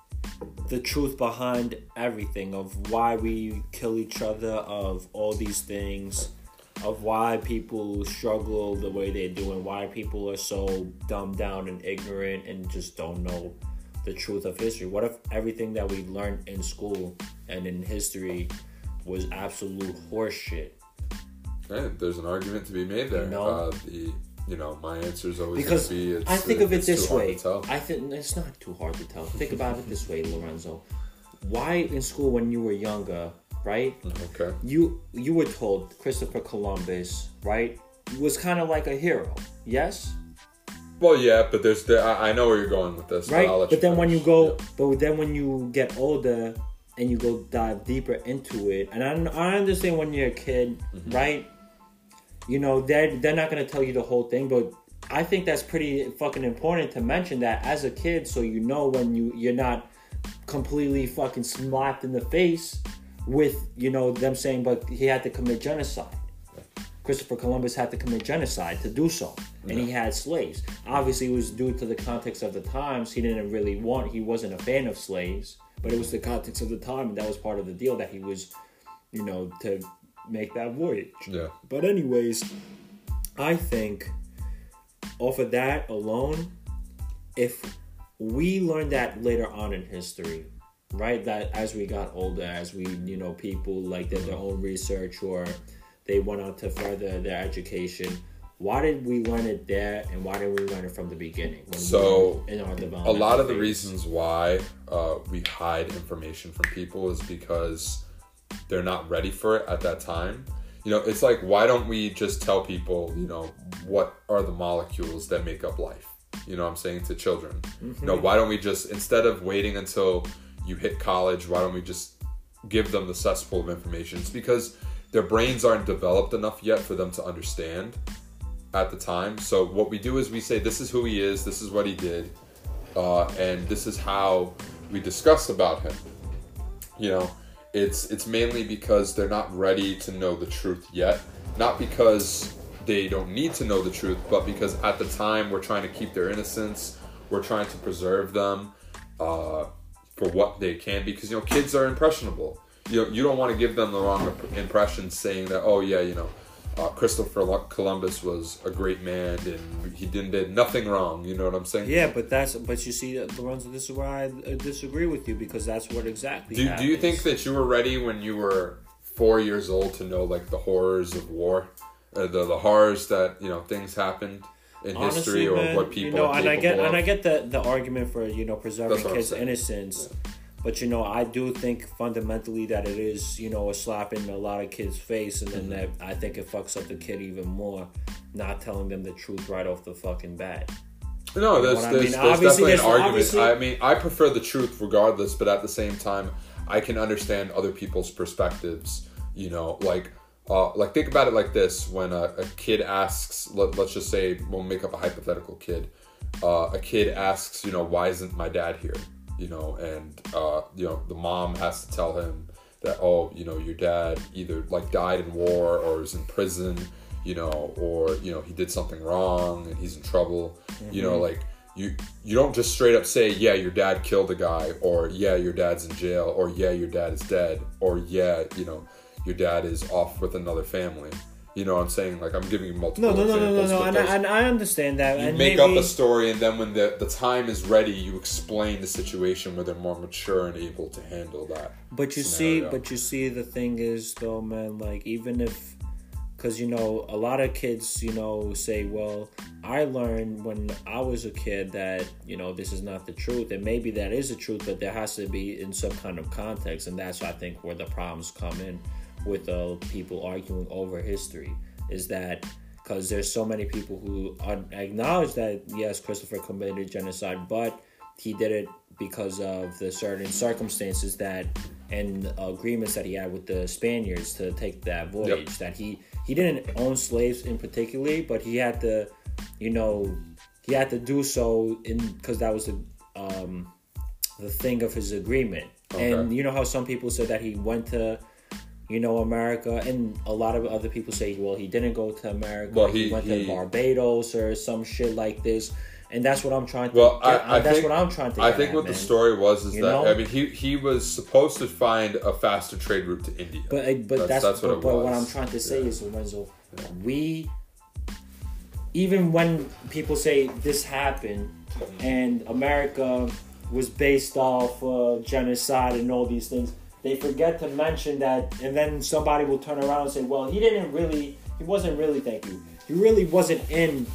the truth behind everything of why we kill each other, of all these things, of why people struggle the way they do, and why people are so dumbed down and ignorant and just don't know the truth of history? What if everything that we learned in school and in history was absolute horseshit? Hey, there's an argument to be made there. You know? Uh, the You know, my answer is always because going to be. It's, I think of it this way. I think it's not too hard to tell. Think about it this way, Lorenzo. Why in school when you were younger, right? Okay. You you were told Christopher Columbus, right, was kind of like a hero. Yes. Well, yeah, but there's the, I, I know where you're going with this, right? But, but then finish. when you go, yeah. but then when you get older and you go dive deeper into it, and I I understand when you're a kid, mm-hmm. right? You know, they're, they're not going to tell you the whole thing, but I think that's pretty fucking important to mention that as a kid, so you know when you, you're not completely fucking slapped in the face with, you know, them saying, but he had to commit genocide. Christopher Columbus had to commit genocide to do so. And yeah. he had slaves. Obviously, it was due to the context of the times. He didn't really want, he wasn't a fan of slaves, but it was the context of the time, and that was part of the deal that he was, you know, to make that voyage. Yeah. But anyways, I think off of that alone, if we learned that later on in history, right, that as we got older, as we, you know, people like did their own research or they went on to further their education, why did we learn it there and why didn't we learn it from the beginning? When so we in our development a lot of phase? the reasons why uh, we hide information from people is because they're not ready for it at that time. You know, it's like, why don't we just tell people, you know, what are the molecules that make up life? You know what I'm saying, to children? Mm-hmm. You know, why don't we just, instead of waiting until you hit college, why don't we just give them the cesspool of information? It's because their brains aren't developed enough yet for them to understand at the time. So what we do is we say, this is who he is, this is what he did, uh, and this is how we discuss about him. You know, It's it's mainly because they're not ready to know the truth yet. Not because they don't need to know the truth, but because at the time we're trying to keep their innocence. We're trying to preserve them uh, for what they can. Because, you know, kids are impressionable. You know, you don't want to give them the wrong impression saying that, oh, yeah, you know, uh, Christopher Columbus was a great man and he didn't did nothing wrong. You know what I'm saying? Yeah, but that's but you see, Lorenzo, this is where I disagree with you, because that's what exactly do, happens. Do you think that you were ready when you were four years old to know, like, the horrors of war, uh, the the horrors that, you know, things happened in Honestly, history, or man, what people you know, are and I get of? and I get the the argument for, you know, preserving kids' innocence. Yeah. But, you know, I do think fundamentally that it is, you know, a slap in a lot of kids' face. And then mm-hmm. that I think it fucks up the kid even more, not telling them the truth right off the fucking bat. No, there's, you know there's, I mean? there's definitely an argument. Obviously... I mean, I prefer the truth regardless, but at the same time, I can understand other people's perspectives. You know, like, uh, like think about it like this. When a, a kid asks, let, let's just say, we'll make up a hypothetical kid. Uh, a kid asks, you know, why isn't my dad here? You know, and, uh, you know, the mom has to tell him that, oh, you know, your dad either like died in war or is in prison, you know, or, you know, he did something wrong and he's in trouble. Mm-hmm. You know, like you you don't just straight up say, yeah, your dad killed a guy, or yeah, your dad's in jail, or yeah, your dad is dead, or yeah, you know, your dad is off with another family. You know what I'm saying? Like, I'm giving you multiple no, no, examples. No, no, no, no, and, and I understand that. You and make maybe... up a story, and then when the, the time is ready, you explain the situation where they're more mature and able to handle that. But you scenario. see, but you see, the thing is, though, man, like, even if... Because, you know, a lot of kids, you know, say, well, I learned when I was a kid that, you know, this is not the truth. And maybe that is the truth, but there has to be in some kind of context. And that's, I think, where the problems come in with uh, people arguing over history. Is that because there's so many people who acknowledge that, yes, Christopher committed genocide, but he did it because of the certain circumstances that and agreements that he had with the Spaniards to take that voyage. Yep. That he he didn't own slaves in particularly, but he had to, you know, he had to do so in because that was the um, the thing of his agreement. Okay. And you know how some people said that he went to, you know, America, and a lot of other people say, well, he didn't go to America. Well, he, he went he, to Barbados or some shit like this. And that's what I'm trying to. Well, get, I, I that's think, what I'm trying to. I get think at, what man. the story was is you that know? I mean he he was supposed to find a faster trade route to India. But but that's, that's, that's but, what it but was. what I'm trying to say yeah. is, Lorenzo, yeah. we even when people say this happened and America was based off uh, genocide and all these things, they forget to mention that, and then somebody will turn around and say, well, he didn't really, he wasn't really, thank you, he really wasn't in.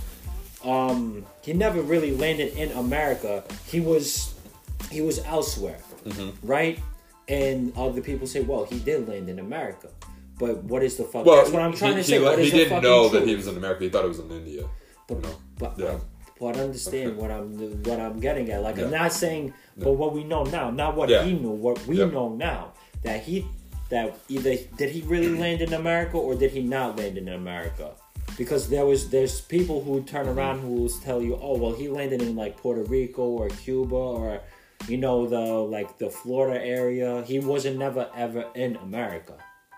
Um, he never really landed in America. He was, he was elsewhere, mm-hmm. right? And other people say, "Well, he did land in America." But what is the fuck? Well, That's what I'm trying he, to say. He, what he is didn't the know truth? that he was in America. He thought it was in India. But, you know? but, yeah. but understand what I'm what I'm getting at. Like yeah. I'm not saying, yeah. but what we know now, not what yeah. he knew. What we yep. know now, that he that either did he really land in America or did he not land in America? Because there was there's people who turn around who will tell you, oh well, he landed in like Puerto Rico or Cuba or, you know, the like the Florida area. He wasn't never ever in America.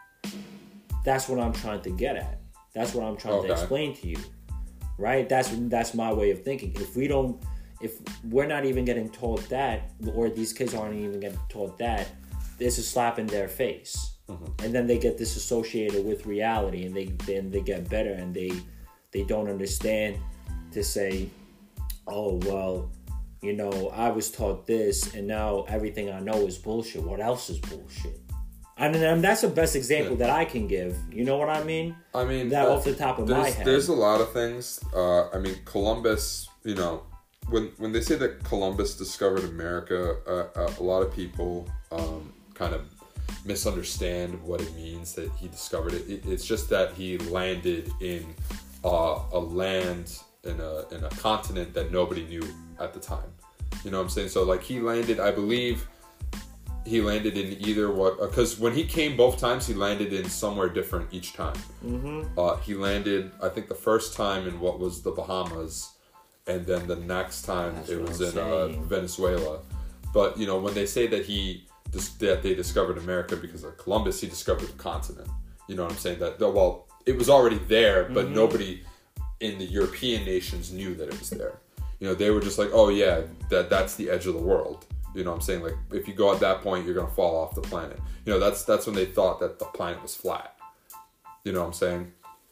That's what I'm trying to get at. That's what I'm trying okay. to explain to you, right? That's that's my way of thinking. If we don't, if we're not even getting told that, or these kids aren't even getting told that, it's a slap in their face. Mm-hmm. And then they get disassociated with reality, and they then they get better, and they they don't understand to say, oh well, you know, I was taught this, and now everything I know is bullshit. What else is bullshit? I mean, and that's the best example yeah. that I can give. You know what I mean? I mean, that uh, off the top of my head. There's a lot of things. Uh, I mean, Columbus. You know, when when they say that Columbus discovered America, uh, uh, a lot of people um, kind of misunderstand what it means that he discovered it. it it's just that he landed in uh, a land in a in a continent that nobody knew at the time. You know what I'm saying? So like he landed, I believe he landed in either what, because when he came both times, he landed in somewhere different each time. Mm-hmm. Uh, he landed, I think the first time in what was the Bahamas, and then the next time That's it was in uh, Venezuela. But you know, when they say that he that they discovered America because of Columbus, he discovered the continent. You know what I'm saying? That, well, it was already there, but mm-hmm. nobody in the European nations knew that it was there. You know, they were just like, oh yeah, that that's the edge of the world. You know what I'm saying? Like, if you go at that point, you're going to fall off the planet. You know, that's that's when they thought that the planet was flat. You know what I'm saying?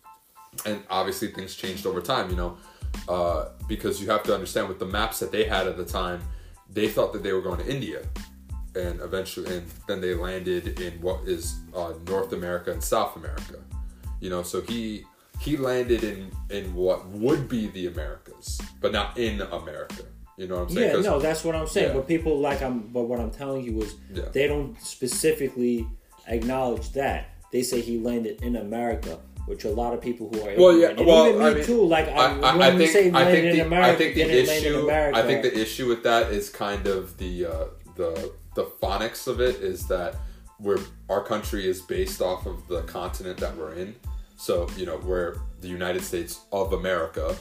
And obviously things changed over time, you know, uh, because you have to understand with the maps that they had at the time, they thought that they were going to India. And eventually, and then they landed in what is uh, North America and South America. You know, so he he landed in, in what would be the Americas, but not in America. You know what I'm saying? Yeah, no, that's what I'm saying. Yeah. But people like I'm. But what I'm telling you is, yeah. they don't specifically acknowledge that. They say he landed in America, which a lot of people who are well, yeah, and well, even me I mean, too. Like I, I, when I we think, say I landed think in the, America, I think the didn't land in issue, America. I think the issue with that is kind of the uh, the the phonics of it is that we're our country is based off of the continent that we're in. So you know we're the United States of America.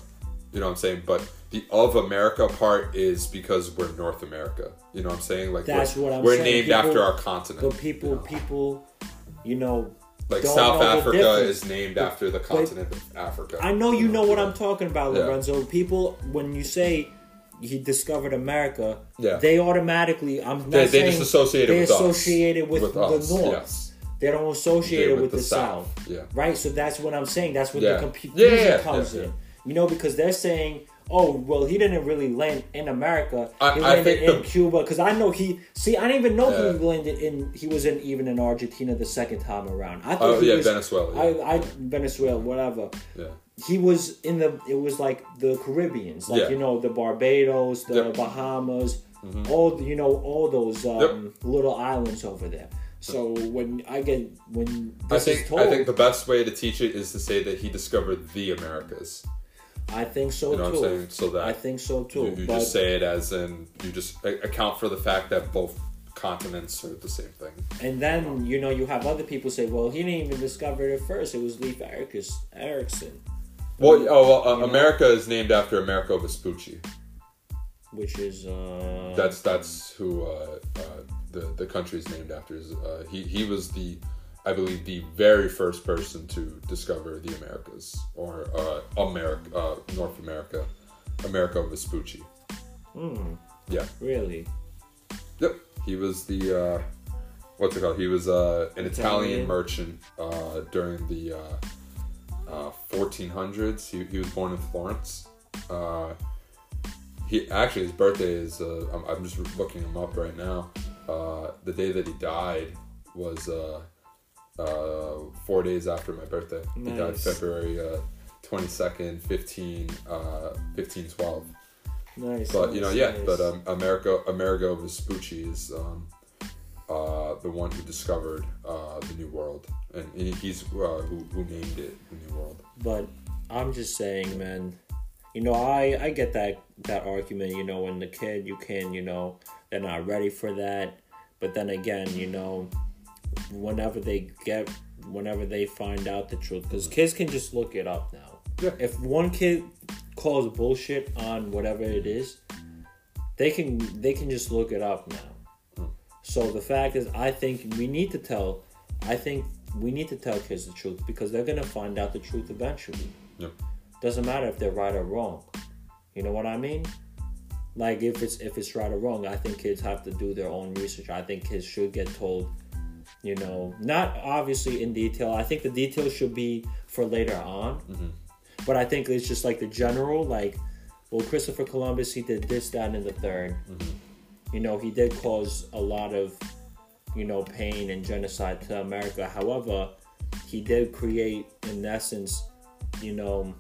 You know what I'm saying? But the of America part is because we're North America. You know what I'm saying? Like that's we're, what I'm we're saying. named people, after our continent. But people, you know? people, you know, like don't South know the Africa difference. is named But- after the but- continent of Africa. I know you know what Yeah. I'm talking about, Yeah. Lorenzo. People, when you say he discovered America, Yeah. they automatically, I'm not They- they saying just associate it they with us. associate it with, With the us, North. yes. They don't associate They it with with the the, South. South, yeah. Right? So that's what I'm saying. That's where Yeah. the confusion Yeah, yeah, yeah, comes yeah, in. yeah. You know, because they're saying, oh, well, he didn't really land in America. I- He I landed think in the- Cuba. Because I know he... See, I didn't even know Yeah. he landed in... He was in even in Argentina the second time around. I thought Oh he yeah, was, Venezuela. Yeah. I, I Venezuela, whatever. yeah. He was in the. It was like the Caribbeans, like Yeah. you know the Barbados, the Yep. Bahamas, all you know all those um, Yep. little islands over there. So when I get when I this think is told, I think the best way to teach it is to say that he discovered the Americas. I think so You know too. what I'm saying? So that I think so too. you, you but just say it as in you just a- account for the fact that both continents are the same thing. and then you know you have other people say, well, he didn't even discover it first. It was Leif Erikson. Erickson, Well, oh well, uh, You know? America is named after Americo Vespucci. which is uh, That's that's who uh, uh, the the country is named after. Is uh, he he was the I believe the very first person to discover the Americas or uh, America uh, North America, Americo Vespucci. hmm, Yeah. really. Yep. He was the uh, what's it called? He was uh, an Italian, Italian. merchant uh, during the uh, uh, fourteen hundreds. He, he was born in Florence. Uh, he actually his birthday is. Uh, I'm, I'm just looking him up right now. Uh, the day that he died was uh, uh, four days after my birthday. He died Nice. February uh, twenty-second, fifteen, uh, fifteen twelve. Nice. But you know, nice, yeah. nice. But um, Amerigo Amerigo Vespucci is um, uh, the one who discovered uh, the New World, and he- he's uh, who who named it the New World. But I'm just saying, man. You know, I, I get that that argument. You know, when the kid, you can, you know, they're not ready for that. But then again, you know, whenever they get, whenever they find out the truth, because kids can just look it up now. Yeah. If one kid calls bullshit on whatever it is, they can they can just look it up now. So the fact is, I think we need to tell. I think we need to tell kids the truth because they're gonna find out the truth eventually. Yep. Doesn't matter if they're right or wrong. You know what I mean? Like if it's if it's right or wrong, I think kids have to do their own research. I think kids should get told, you know, not obviously in detail. I think the details should be for later on. Mm-hmm. But I think it's just like the general, like, well, Christopher Columbus, he did this, that, and the third. Mm-hmm. You know, he did cause a lot of, you know, pain and genocide to America. However, he did create, in essence, you know,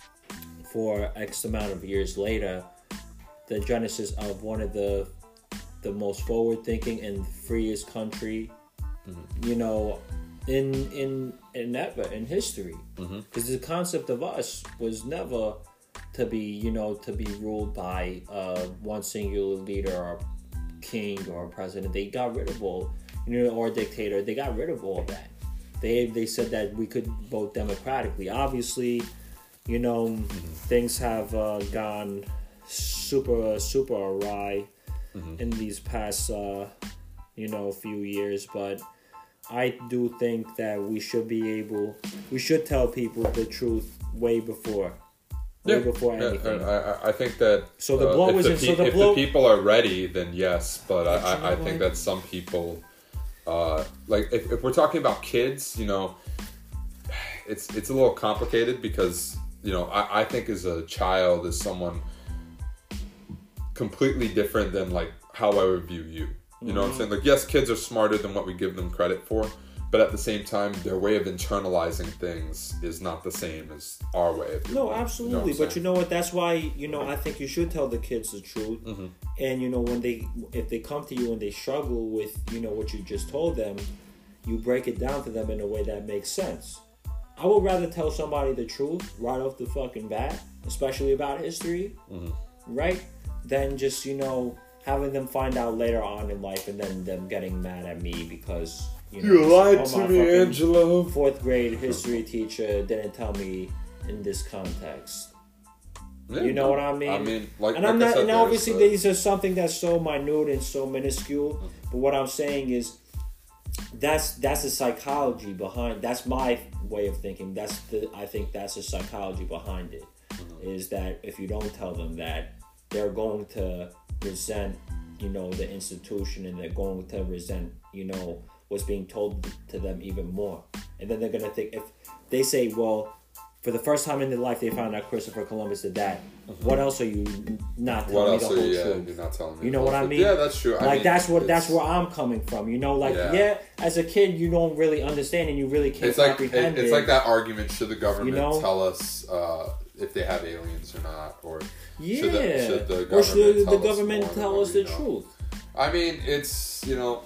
for X amount of years later, the genesis of one of the the most forward-thinking and freest country, Mm-hmm. you know, in in in ever in history. Mm-hmm. Because the concept of us was never to be, you know, to be ruled by uh, one singular leader or king or president. They got rid of all, you know, or dictator. They got rid of all of that. They they said that we could vote democratically. Obviously, you know, mm-hmm. things have uh, gone super super awry mm-hmm. in these past, uh, you know, few years. But I do think that we should be able, we should tell people the truth way before. Way Yeah, before yeah, anything. and I, I think that So the uh, blow if, is the, in- so pe- the if blow- the people are ready, then yes. But I, But you I, I know think what? that some people, uh, like if, if we're talking about kids, you know, it's it's a little complicated because you know I, I think as a child as someone completely different than like how I would view you. You know what I'm saying? Like, yes, kids are smarter than what we give them credit for, but at the same time, their way of internalizing things is not the same as our way of doing No, it. absolutely. You know what I'm But you saying? know what? That's why, you know, I think you should tell the kids the truth. Mm-hmm. And, you know, when they, if they come to you and they struggle with, you know, what you just told them, you break it down to them in a way that makes sense. I would rather tell somebody the truth right off the fucking bat, especially about history, Mm-hmm. right? Than just, you know, having them find out later on in life and then them getting mad at me because, you know, You lied oh, to my me, fucking Angelo. fourth grade history teacher didn't tell me in this context. Yeah, you know no, what I mean? I mean, like, and like I'm not, I said, and obviously the, these are something that's so minute and so minuscule. Mm-hmm. But what I'm saying is, that's that's the psychology behind. That's my way of thinking. That's the I think that's the psychology behind it. Mm-hmm. Is that if you don't tell them that, they're going to resent, you know, the institution, and they're going to resent, you know, what's being told to them even more. And then they're gonna think, if they say, well, for the first time in their life they found out Christopher Columbus did that, mm-hmm. what else are you not telling what me else the are whole you, yeah, truth? You're not telling me. You know what I mean? Yeah, that's true. Like I mean, that's what that's where I'm coming from. You know, like yeah. yeah, as a kid you don't really understand and you really can't it's like, comprehend it, It's it. like that argument: should the government you know? tell us uh, if they have aliens or not, or yeah, should the, should the government or should tell the government us, tell us the know? truth? I mean, it's you know,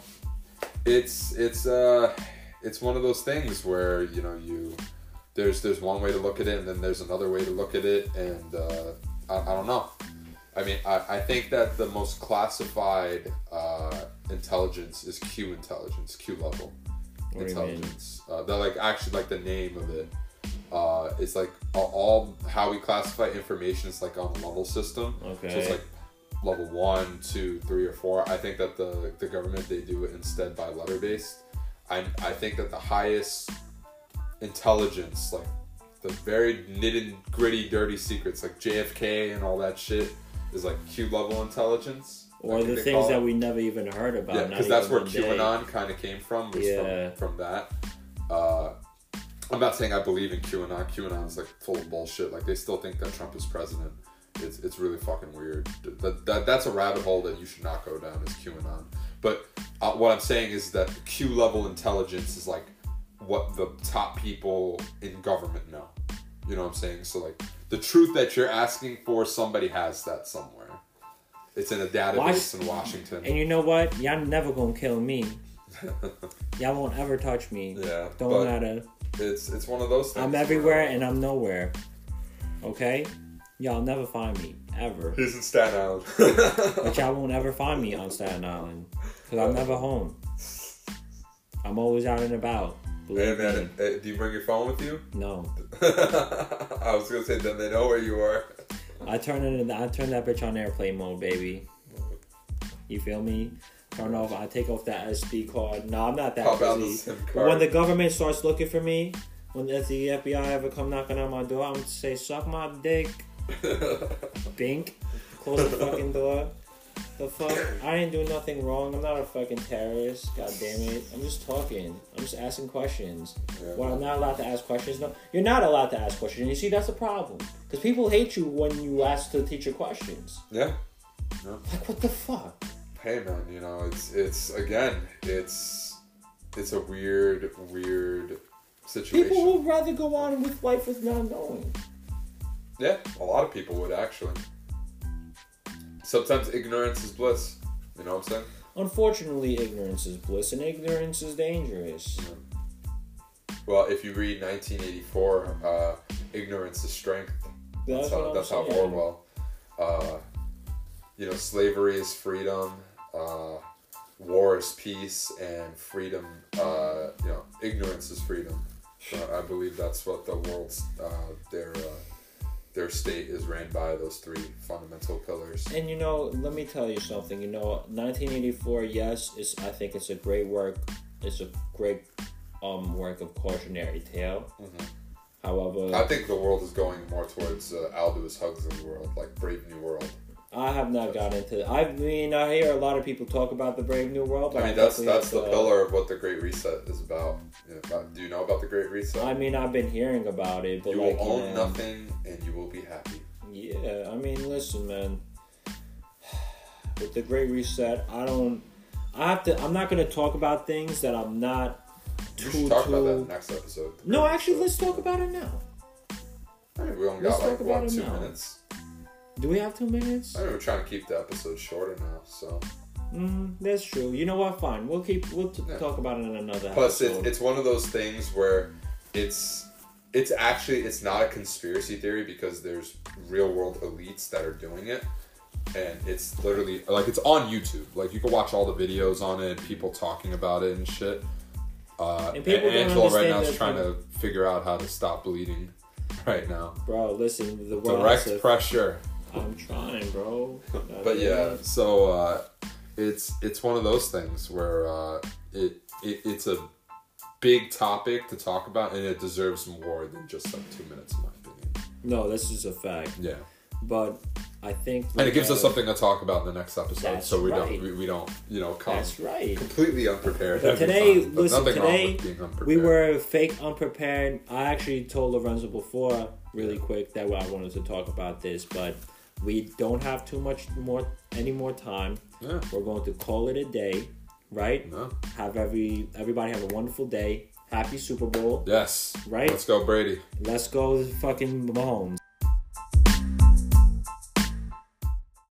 it's it's uh, it's one of those things where you know you. There's there's one way to look at it, and then there's another way to look at it, and uh, I, I don't know. I mean, I, I think that the most classified uh, intelligence is Q intelligence, Q level what intelligence. Uh, that like actually like the name of it. Uh, it's like all, all how we classify information is like on a level system. Okay. So it's like level one, two, three, or four. I think that the the government they do it instead by letter based. I I think that the highest intelligence, like the very nitty gritty dirty secrets like J F K and all that shit, is like Q level intelligence, or the things that we never even heard about. Yeah, because that's where QAnon kind of came from, was yeah. from, from that. uh I'm not saying I believe in QAnon. QAnon is like full of bullshit. Like they still think that Trump is president. It's it's really fucking weird. That, that that's a rabbit hole that you should not go down, is QAnon. But uh, what I'm saying is that Q level intelligence is like what the top people in government know. You know what I'm saying? So like the truth that you're asking for, somebody has that somewhere. It's in a database Watch, in Washington. And you know what? Y'all never gonna kill me. Y'all won't ever touch me. Yeah. Don't matter. It's it's one of those things. I'm everywhere and I'm nowhere. Okay? Y'all never find me. Ever. He's in Staten Island. But y'all won't ever find me on Staten Island. Because I'm never home. I'm always out and about. Hey man, hey, do you bring your phone with you? No. I was gonna say, then they know where you are. I turn it. In, I turn that bitch on airplane mode, baby. You feel me? Turn off. I take off that S D card. No, I'm not that Pop busy. But when the government starts looking for me, when the F B I ever come knocking on my door, I'm gonna say, "Suck my dick." Bink. Close the fucking door. The fuck? I didn't do nothing wrong. I'm not a fucking terrorist. God damn it. I'm just talking. I'm just asking questions. Yeah, well, I'm not allowed to ask questions. No, you're not allowed to ask questions. You see, that's the problem. Because people hate you when you ask the teacher questions. Yeah. yeah. Like, what the fuck? Hey, man, you know, it's, it's again, it's, it's a weird, weird situation. People would rather go on with life with not knowing. Yeah, a lot of people would, actually. Sometimes ignorance is bliss. You know what I'm saying? Unfortunately, ignorance is bliss, and ignorance is dangerous. Yeah. Well, if you read nineteen eighty-four, uh, ignorance is strength. That's, that's how, that's how Orwell. Uh, you know, slavery is freedom, uh, war is peace, and freedom, uh, you know, ignorance is freedom. So I believe that's what the world's, uh, their... Uh, their state is ran by those three fundamental pillars. And you know, let me tell you something. You know, nineteen eighty-four, yes, is I think it's a great work. It's a great um work of cautionary tale. Mm-hmm. However, I think the world is going more towards uh, Aldous Huxley world, like Brave New World. I have not gotten into. I mean, I hear a lot of people talk about the Brave New World. But I mean, I that's that's the to, pillar of what the Great Reset is about. You know, about. Do you know about the Great Reset? I mean, I've been hearing about it, but you like, will own you know, nothing and you will be happy. Yeah, I mean, listen, man. With the Great Reset, I don't. I have to. I'm not going to talk about things that I'm not. Too, we should talk too... about that in the next episode. No, actually, let's talk about it now. I mean, we only let's got like what two now. minutes. Do we have two minutes? I mean, we're trying to keep the episode shorter now, so. Mm, that's true. You know what? Fine. We'll keep. We'll t- yeah. talk about it in another. Plus, episode. It's, it's one of those things where it's it's actually it's not a conspiracy theory because there's real world elites that are doing it, and it's literally like it's on YouTube. Like you can watch all the videos on it, and people talking about it and shit. Uh, and, and Angela right now is trying to figure out how to stop bleeding. right now. Bro, listen, the world Direct has to- pressure. I'm trying, bro. But yeah, so uh, it's it's one of those things where uh, it, it it's a big topic to talk about, and it deserves more than just like two minutes, in my opinion. No, this is a fact. Yeah. But I think, and it gives uh, us something to talk about in the next episode, That's so we right. don't we, we don't you know come That's right. completely unprepared. But every today, time. But listen, nothing wrong today with being unprepared. we were fake unprepared. I actually told Lorenzo before, really quick, that I wanted to talk about this, but we don't have too much more, any more time. Yeah. We're going to call it a day, right? No. Have every everybody have a wonderful day. Happy Super Bowl. Yes. Right? Let's go, Brady. Let's go, fucking Mahomes.